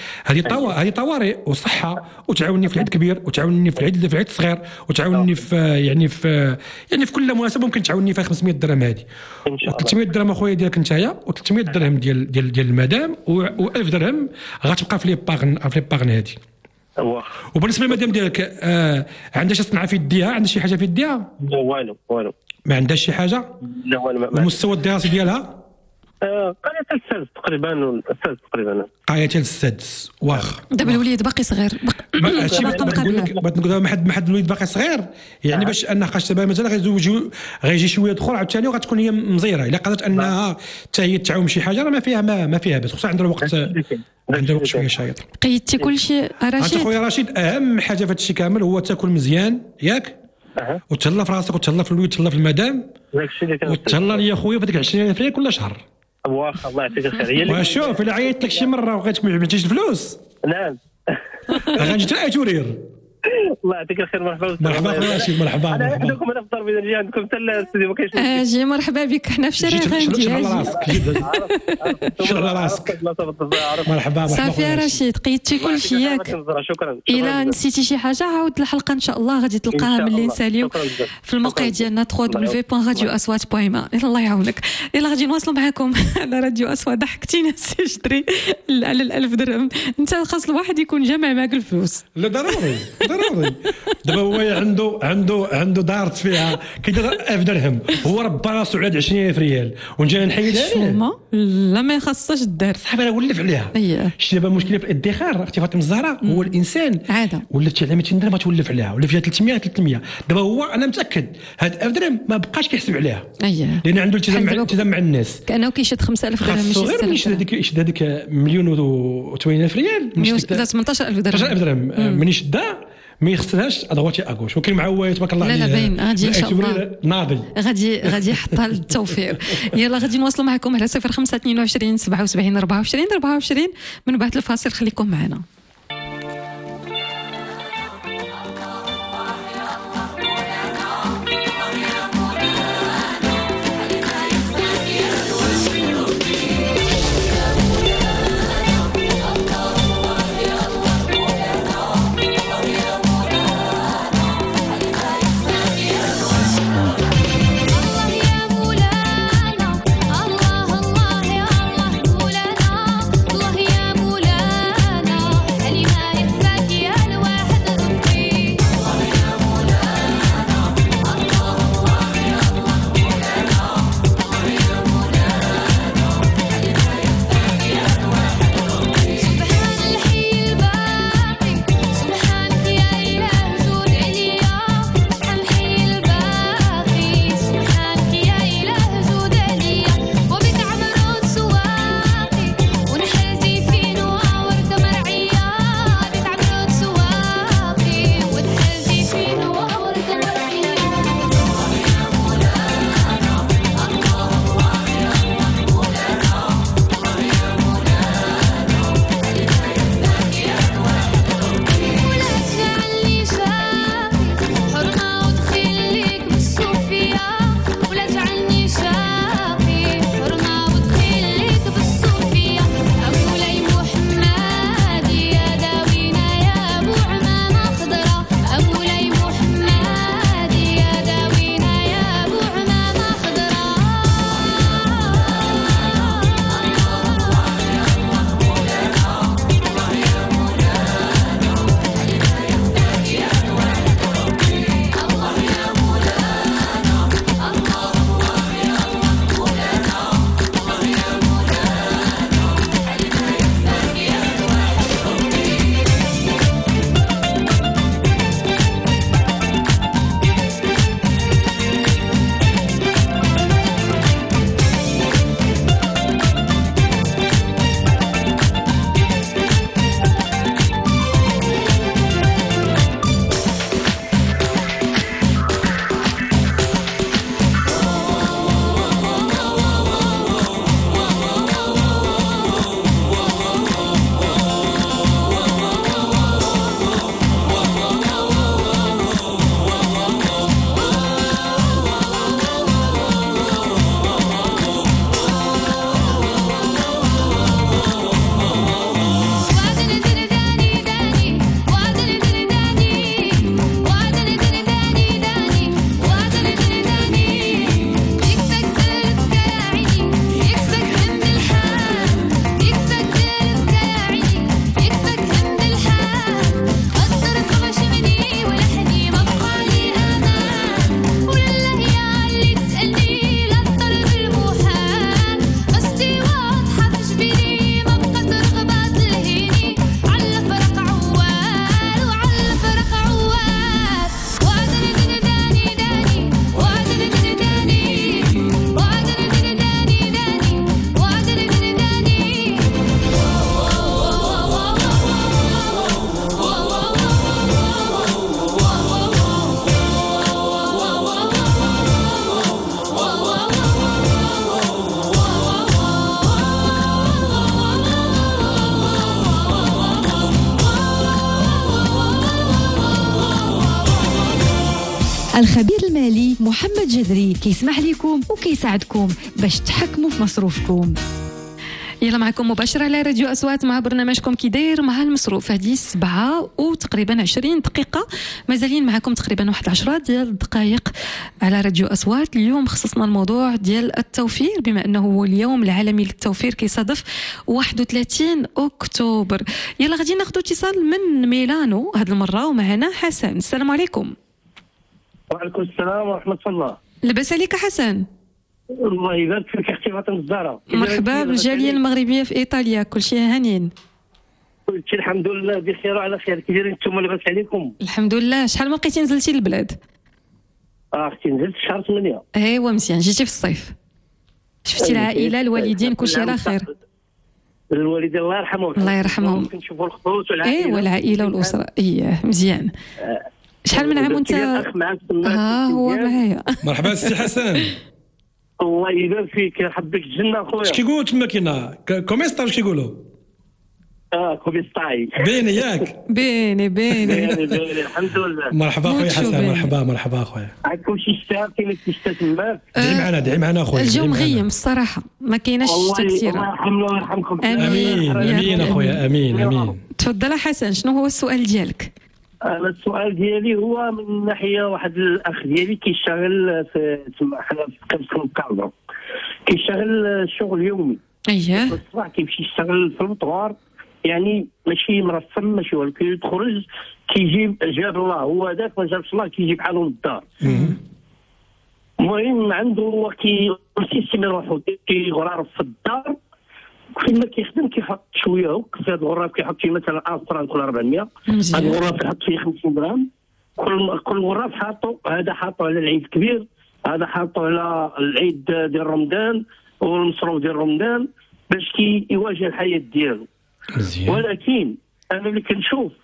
هذه طوارئ وصحه، وتعاونني في العيد كبير، وتعاونني في العيد صغير، وتعاونني في يعني في كل مناسبه ممكن تعاونني فيها 500 درهم هذه. و300 درهم اخويا ديالك نتايا، و300 درهم ديال المدام، و1000 درهم غتبقى في لي باغن هذه. وبالنسبه للمدام ديالك عندها شي صنعه في يديها؟ عندها شي حاجه في يديها؟ والو. ما عندهاش شي حاجه؟ لا والو. المستوى الدراسي ديالها؟ قريت السادس تقريبا. قريت السادس. واخ. دابا الوليد باقي صغير. هادشي بغيت نقول ما حد الوليد باقي صغير، يعني باش انها خاص دابا مثلا غيجي شي ولد اخر عاوتاني وغتكون هي مزيره. الا قدرت انها حتى هي تعاون شي حاجه راه ما فيها بس خصها عندها الوقت شويه شايط. قيدتي كلشي رشيد؟ انت خويا رشيد، اهم حاجه في هذا الشيء كامل هو تاكل مزيان، ياك؟ وتهلا في راسك، وتهلا في الوليد، وتهلا في المدام، وتهلا لي خويا في ديك 20 فري كل شهر. واخا، الله يعطيك الخير. وشوف الا عيطت لك شي مره وبغيتك ما عطيتيش الفلوس، نعم، غنجي حتى تورير. الله يعطيك الخير. مرحبا رشيد. مرحبا. انا عندكم انا في الدار اذا نجي عندكم حتى الاستوديو ما كاينش. اجي مرحبا بك، حنا في شارع غندي. شغل راسك. مرحبا. صافي يا رشيد، قيدتي كلشي ياك؟ شكرا. الا نسيتي شي حاجه عاود الحلقه ان شاء الله غادي تلقاها ملي نساليو في الموقع ديالنا www.radioaswat.ma. الله يعاونك. يلا غادي نواصلوا معكم على راديو اسوات. ضحكتينا سي شدري على 1000 درهم. انت خاص الواحد يكون جامع معك الفلوس. لا ضروري. ضروري. دابا هو عنده دارت فيها كيدير 1000 درهم، هو ربى راسو على 20,000 ريال ونجي نحيدها شوما لا ما يخصش الدار صاحبي. انا ولف عليها شتي. دابا المشكله في الادخار اختي فاطمه الزهراء هو الانسان عاده ولات على 200 درهم تولف عليها، ولا فيها 300. دابا هو انا متاكد هاد 1000 درهم ما بقاش كيحسب عليها لان عنده التزام مع الناس، كانه كيشد 5,000 درهم ماشي غير يشد هذيك 1,080,000 ريال، 18,000 درهم 18,000 درهم من يشدها ما يخسرهاش ادغوتي اغوش. وكاين مع هو تبارك الله عليه. لا باين غادي ان شاء الله ناضي غادي يحطها للتوفير. يلا غادي نواصلوا معكم على 0522 77 24 من بعد الفاصل. خليكم معنا. الخبير المالي محمد جدري كيسمح لكم وكيساعدكم باش تحكموا في مصروفكم. يلا معكم مباشرة على راديو أصوات مع برنامجكم كي داير مع المصروف. هذه 7 وتقريبا 20 دقيقة، مازالين معكم تقريبا واحد 10 ديال الدقائق على راديو أصوات. اليوم خصصنا الموضوع ديال التوفير، بما أنه هو اليوم العالمي للتوفير كيصادف 31 أكتوبر. يلا غادي ناخذ اتصال من ميلانو هذه المرة، ومعنا حسن. السلام عليكم. وعليكم السلام ورحمة الله. لباس عليك حسن؟ الله يبارك فيك اختي فاطمه الزهراء. مرحبا بالجاليه المغربيه في ايطاليا، كل شيء هانين؟ كلشي الحمد لله بخير وعلى خير. كي دايرين نتوما لاباس عليكم؟ الحمد لله. شحال ما بقيتي نزلتي للبلاد؟ اختي نزلت في شهر 8. ايوا مزيان. جيتي في الصيف؟ شفتي العائله الوالدين كل شيء على خير؟ الوالدين الله يرحمهم. الله يرحمهم. كنشوفوا الخطوط والعائله. ايوا العائله والاسره. اييه مزيان. شحال من عام وانت؟ هو معايا. مرحبا سي حسن. الله يبارك فيك، يحبك الجنه خويا. اش كيقولوا تما كاينه كوميستا؟ واش كيقولوا؟ كوميستاي. بيني ياك؟ بيني الحمد لله. مرحبا خويا حسن. مرحبا خويا. عندكم شي شتاء؟ كاين شي شتاء تماك؟ دعي معنا خويا. الجو مغيم الصراحه، ما كايناش شتاء كثير. الله يرحمنا ويرحمكم. امين اخويا امين. تفضل حسن، شنو هو السؤال ديالك؟ انا السؤال ديالي هو من ناحيه واحد الاخ ديالي كيشتغل في حنا في قسم الكادر، كيشتغل شغل يومي. اييه. الصباح كيمشي يشتغل في المطوار، يعني ماشي مرسم ماشي والو، كيخرج كيجيب جاب الله، هو هذاك ما جابش الله كيجيب حالو للدار. المهم عنده هو كيسيستم روحو كيغرارف في الدار، فين ما كيخدم كيحط شويه هوك في هذا الغراب، كيحط فيه مثلا فرانك ولا 400. هذا الغراب كيحط فيه 50 غرام. كل غراب حاطه، هذا حاطه على العيد الكبير، هذا حاطه على العيد ديال رمضان والمصروف ديال رمضان باش كيواجه الحياه ديالو. ولكن انا اللي كنشوف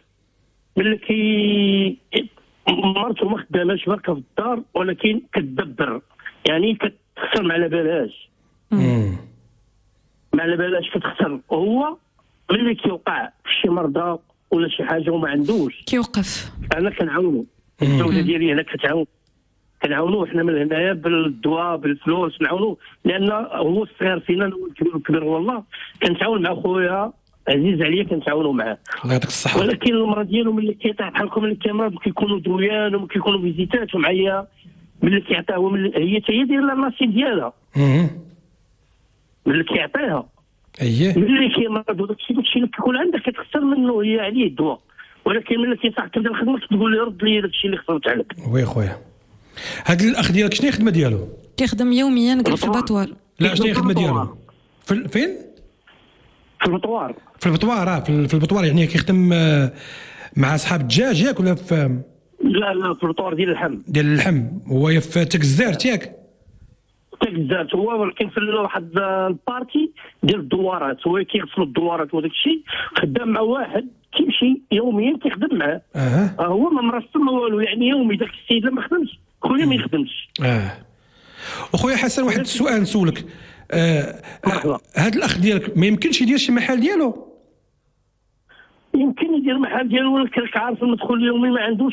ملي مرته ما خداماش بركه في الدار، ولكن كتدبر، يعني كتخسر ما على بالهاش. ما على بالهاش كتخسر. وهو ملي كيوقع شي مرضى ولا شي حاجه وما عندوش كيوقف، انا كنعاونو. الزوجه ديالي هنا كنعاونو حنا من هنايا بالدواء بالفلوس نعاونو، لان هو الصغير فينا هو الكبير والله. كنتعاون مع خويا عزيز عليا، كنتعاونوا معاه. الله يعطيك الصحه. ولكن المرض ديالو ملي كيطيح بحالكم ملي كيمرض كيكونوا دويان وكيكونوا فيزيتات ومعايا، ملي كيعطيها هي حتى هي دايره لاسي ديالها. ملي كيعطيها ملي كيمرض وداكشي اللي كيكون عندك كتخسر منه هي عليه الدواء، ولكن ملي كيصح تبدا الخدمه تقول لي رد لي داكشي اللي خسرت عليك. وي خويا. هذا الاخ ديالك شنو الخدمه ديالو؟ كيخدم يوميا قال في البطوار. لا شنو الخدمه ديالو؟ فين؟ في البطوار. في البطوار يعني كيخدم مع اصحاب الدجاج ياك ولا في؟ لا في البطوار ديال اللحم. هو في تكزار ياك؟ تكزار هو، ولكن في واحد البارتي ديال الدوارات، هو كيغسل الدوارات وداك الشيء. خدام مع واحد كيمشي يوميا كيخدم معاه. هو ما مرسم والو، يعني يومي داك السيد لما خدمش خويا ما يخدمش. وخويا حسن واحد السؤال نسولك. هذا الاخ ديالك ما يمكنش يدير شي محل ديالو؟ يمكن يدير محل ديالو، ولكن عارف المدخول اليومي ما عندوش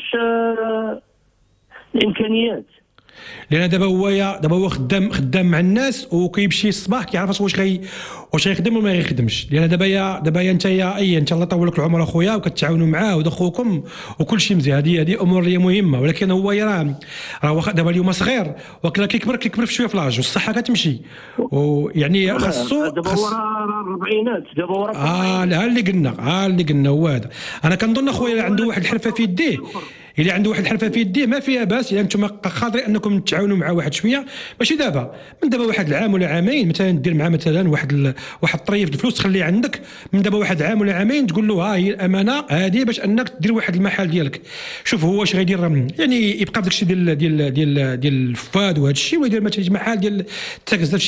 الامكانيات. لان دابا هو خدام مع الناس وكيمشي الصباح كيعرف واش غيخدم ولا ما غيخدمش. لان دابا انت الله يطول لك العمر اخويا، وكتعاونوا معاه ودخوكم وكل شيء مزيان. هذه امور اللي مهمه، ولكن هو راه دابا اليوم صغير، ولكن كيكبر شويه في لاج والصحه كتمشي، ويعني خاصو دابا هو راه الربعينات دابا هو ها اللي قلنا هو هذا. انا كنظن اخويا اللي عنده واحد الحرفه في يديه، اللي عنده واحد الحرفه في يديه ما فيها باس. يعني انتم قادرين انكم تتعاونوا مع واحد شويه، ماشي دابا، من دابا واحد العام ولا عامين مثلا دير معاه مثلا واحد الطريف الفلوس تخليه عندك، من دابا واحد عام ولا عامين تقول له ها هي الامانه هذه باش انك دير واحد المحل ديالك. شوف هو واش غيدير، يعني يبقى بداك الشيء ديال الفؤاد وهذا الشيء، ولا يدير مثلا محل ديال تكزر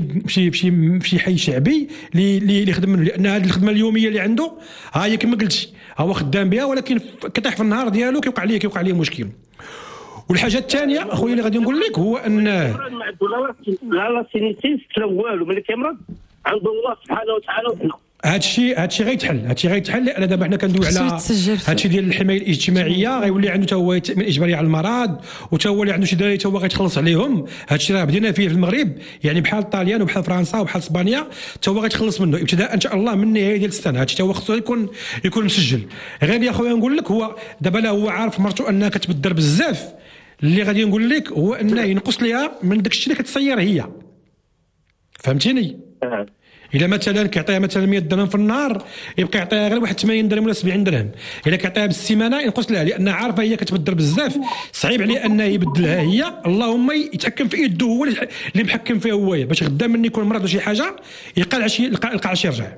شي حي شعبي اللي يخدم منه. لان هذه الخدمه اليوميه اللي عنده هي كما قلتي هو خدام بها، ولكن كطيح في النهار ديالو كيوقع عليه مشكل. والحاجه الثانيه اخويا اللي غادي نقول لك هو ان لا سينيسيس لا والو، ملي كيمرض عنده الله سبحانه وتعالى هادشي غيتحل لان دابا حنا كندويو على هادشي ديال الحمايه الاجتماعيه، غيولي عنده حتى هو التامين الاجباري على المرض، وتا هو اللي عنده شي دراري تا هو غيتخلص عليهم. هادشي راه بدينا فيه في المغرب، يعني بحال طاليان وبحال فرنسا وبحال اسبانيا تا هو غيتخلص منه ابتداء ان شاء الله من النهايه ديال السنه. هادشي تا هو خصو يكون مسجل. غير يا خويا نقول لك، هو دابا لا هو عارف مرته انها كتبدر بزاف، اللي غادي نقول لك هو انه ينقص ليها من داكشي اللي كتصير هي، فهمتيني؟ إلا مثلا كيعطيها مثلا 100 درهم في النهار، يبقى يعطيها غير واحد 80 درهم ولا 70 درهم. إلا كيعطيها بالسيمانه ينقص لها، لان عارفه هي كتبدر بزاف، صعيب عليه انه يبدلها هي. اللهم يتحكم في يده، هو اللي محكم فيها هو، باش غدا من يكون مرض ولا شي حاجه يلقى عشي يرجع.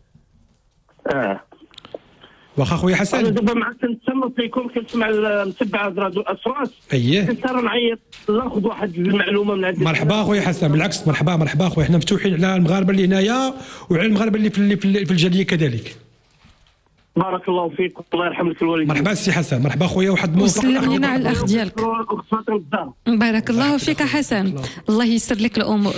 واخا خويا حسن، انا دابا معك كنتسمى فيكم، كنسمع المتبع راديو الاصوات. كنصير نعيط ناخذ واحد المعلومه من هذه. مرحبا خويا حسن، بالعكس مرحبا خويا، حنا مفتوحين على المغاربه اللي هنايا وعلى المغاربه اللي في الجاليه كذلك. بارك الله فيك، الله يرحم لك الوالدين. مرحبا سي حسن، مرحبا خويا، واحد وسلم لينا على الاخ ديالك. بارك الله فيك حسن، الله ييسر لك الامور.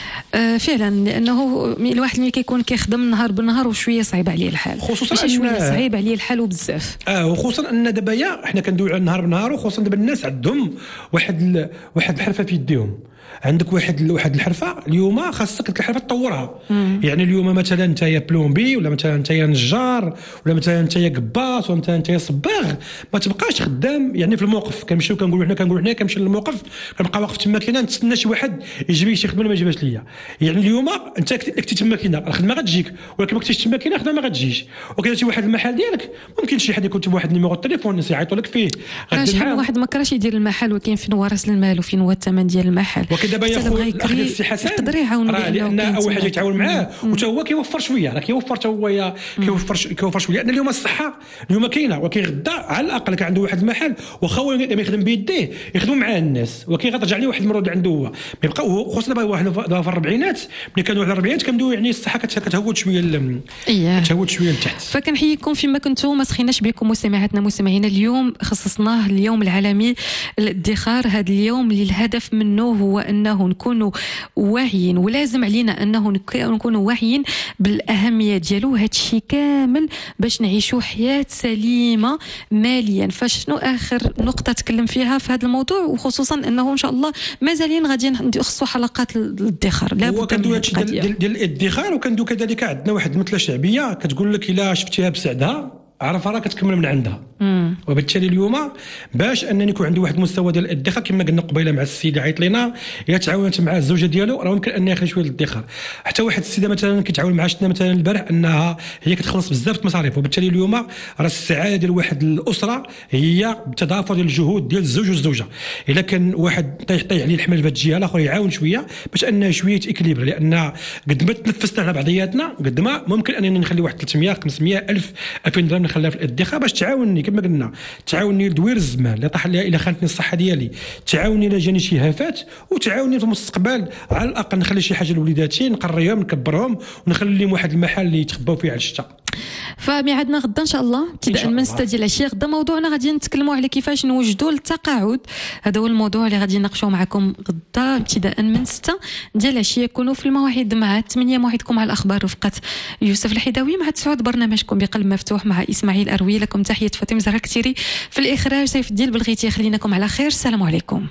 فعلا، لانه الواحد اللي كيكون كيخدم نهار بالنهار وشويه صعيب عليه الحال، خصوصا ماشي شويه صعيب عليه الحال وبزاف. وخصوصا ان دابا حنا كندويو على نهار بنهار، وخصوصا دابا الناس عندهم واحد الحرفه في يديهم. عندك واحد الحرفه اليوم خاصك ديك الحرفه تطورها. يعني اليوم مثلا انت بلومبي، ولا مثلا انت نجار، ولا مثلا انت قباص، ولا مثلا انت صباغ، ما تبقاش خدام يعني في الموقف. كنمشيو كنقولوا حنا كنمشي للموقف، كنبقى واقف تما كاينه نتسنى شي واحد يجيب لي شي خدمه ما جابش ليا. يعني اليوم انت كنتي تما كاينه الخدمه غتجيك، ولكن ما كنتيش تما كاينه الخدمه ما غتجيش. وكاين شي واحد المحل ديالك ممكن شي حد يكون بواحد النيميرو التليفون يعيطوا لك فيه. شحال واحد ما كراش يدير المحل، وكاين فين هو راس المال وفين هو الثمن ديال المحل. دابا يا خويا السي حسن يقدر يعاون، لان اول حاجه يتعاون معاه، وتا هو كيوفر شويه، راه كيوفر تا هو كيوفر شويه. لان اليوم الصحه اليوم كاينه، ولكن غدا على الاقل كان عنده واحد المحل، واخا هو يخدم بيديه يخدموا معاه الناس، ولكن غترجع ليه واحد المرض اللي عنده هو. بيبقى خصوصا دابا واحد في الاربعينات، ملي كانوا على الاربعينات كنبداو يعني الصحه كتهود شويه كتهود شويه لتحت. فكنحييكم فيما كنتم، ما سخيناش بكم مستمعينا. اليوم خصصناه اليوم العالمي للادخار. هذا اليوم اللي الهدف منه هو انه نكونوا واعيين، ولازم علينا انه نكونوا واعيين بالاهميه ديالو. هذا الشيء كامل باش نعيشوا حياه سليمه ماليا. فشنو اخر نقطه تكلم فيها في هذا الموضوع، وخصوصا انه ان شاء الله مازالين غادي نخصوا حلقات للادخار. لا كندوي هادشي ديال الادخار، وكندوي كذلك عندنا واحد المثله شعبيه كتقول لك الا شفتيها بسعدها عرفها راه كتكمل من عندها. وبالتالي اليوم باش انني يكون عندي واحد المستوى ديال الادخار كما قلنا قبيله مع السيد عيط لينا، الا تعاونت مع الزوجه ديالو راه ممكن ان يخلي شويه للادخار. حتى واحد السيده مثلا كيتعاون مع شتنا مثلا البارح انها هي كتخلص بزاف المصاريف. وبالتالي اليوم راه السعاده ديال واحد الاسره هي بتضافر ديال الجهود ديال الزوج والزوجه. الا كان واحد طيح عليه الحمل في هذه الجهه، الاخر يعاون شويه باش انه شويه تيكليبر، لان قد ما تنفسنا على بعضياتنا قد ما ممكن انني نخلي واحد 300 500 1000 2000 درهم نخليها في الادخار باش تعاونني كما قلنا، تعاونني لدوير الزمان اللي طاح لها الى خانتني الصحه ديالي، تعاونني الا جاني شي هافات، وتعاونني في المستقبل على الاقل نخلي شي حاجه لوليداتي نقريهم نكبرهم ونخلي لهم واحد المحل اللي يتخباو فيه على الشتاء. فميعادنا غدا ان شاء الله ابتداء من 6 ديال العشيه. غدا موضوعنا غادي نتكلموا على كيفاش نوجدوا التقاعد. هذا هو الموضوع اللي غادي نناقشوا معكم غدا ابتداء من 6 ديال العشيه. كونوا في المواعيد مع 8 موعدكم على الاخبار رفقه يوسف الحداوي، مع 9 برنامجكم بقلب مفتوح مع اسماعيل اروي. لكم تحيه فاطمه زهراء كثيري، في الاخراج سيف الدين بلغيتي. خليناكم على خير، السلام عليكم.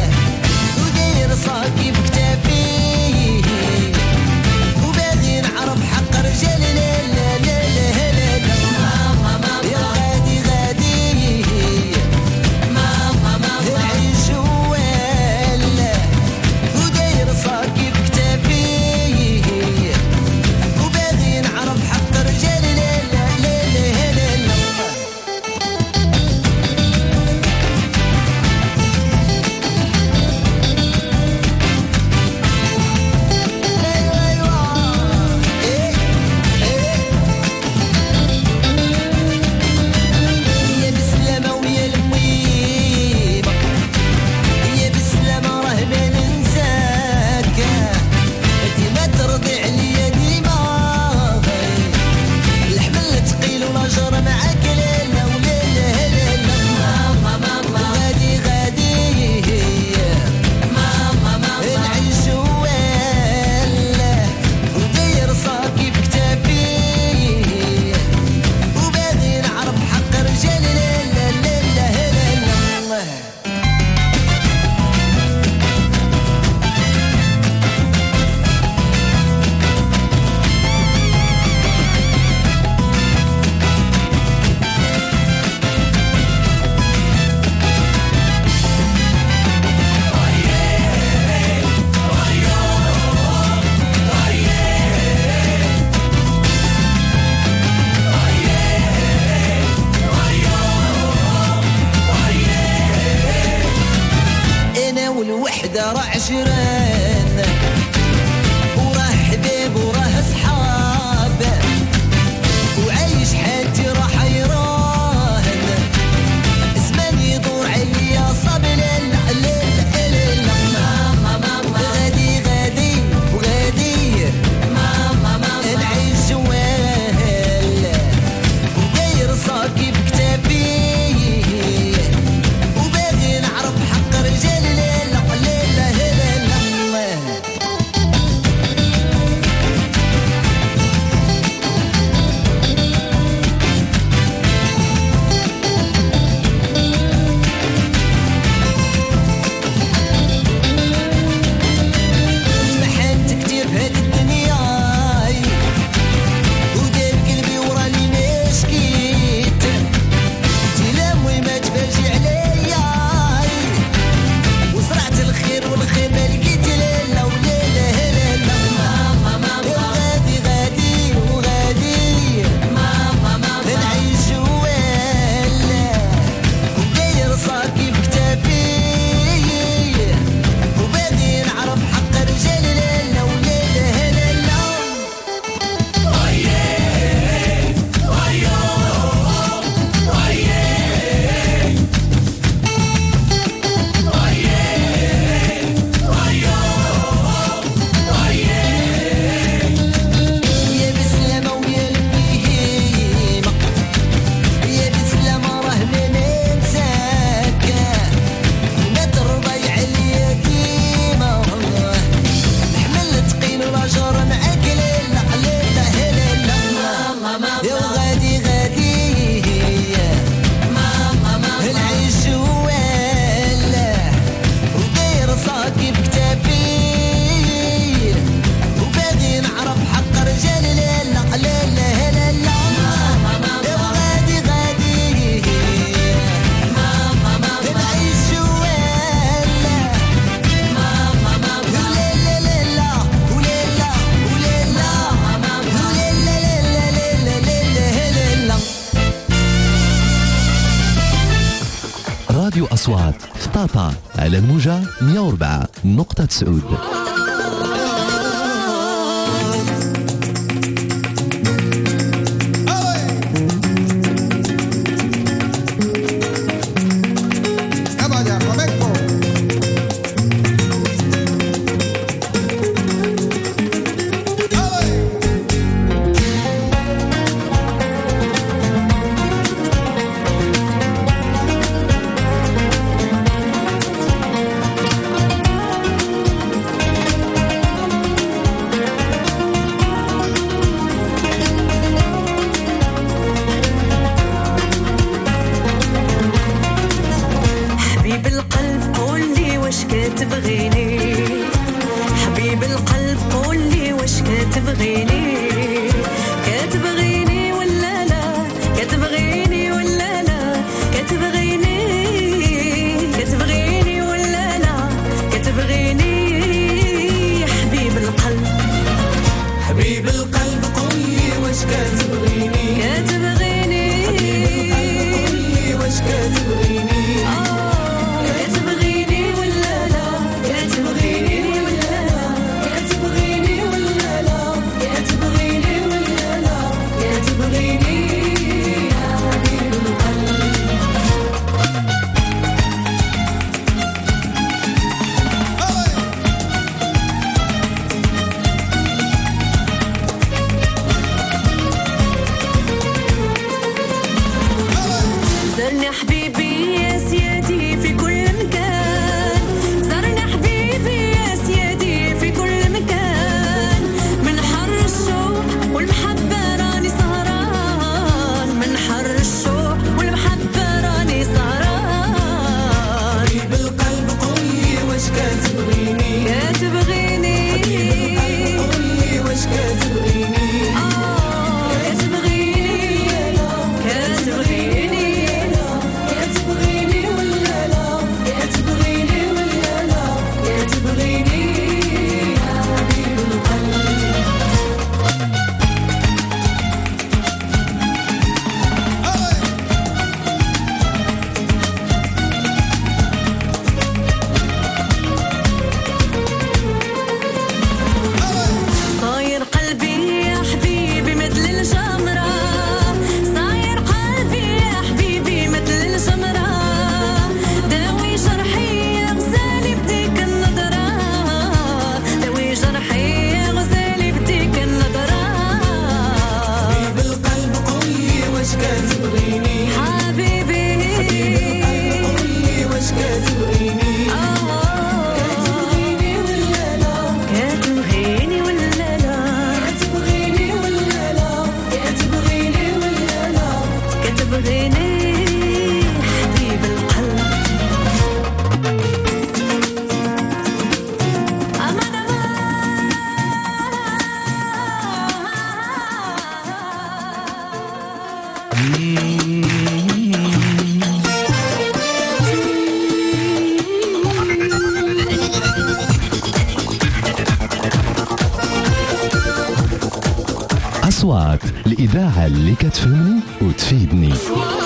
وباغي نعرف راديو أصوات في طاطا على الموجة 104.9. أصوات الإذاعة اللي كتفهمني وتفيدني.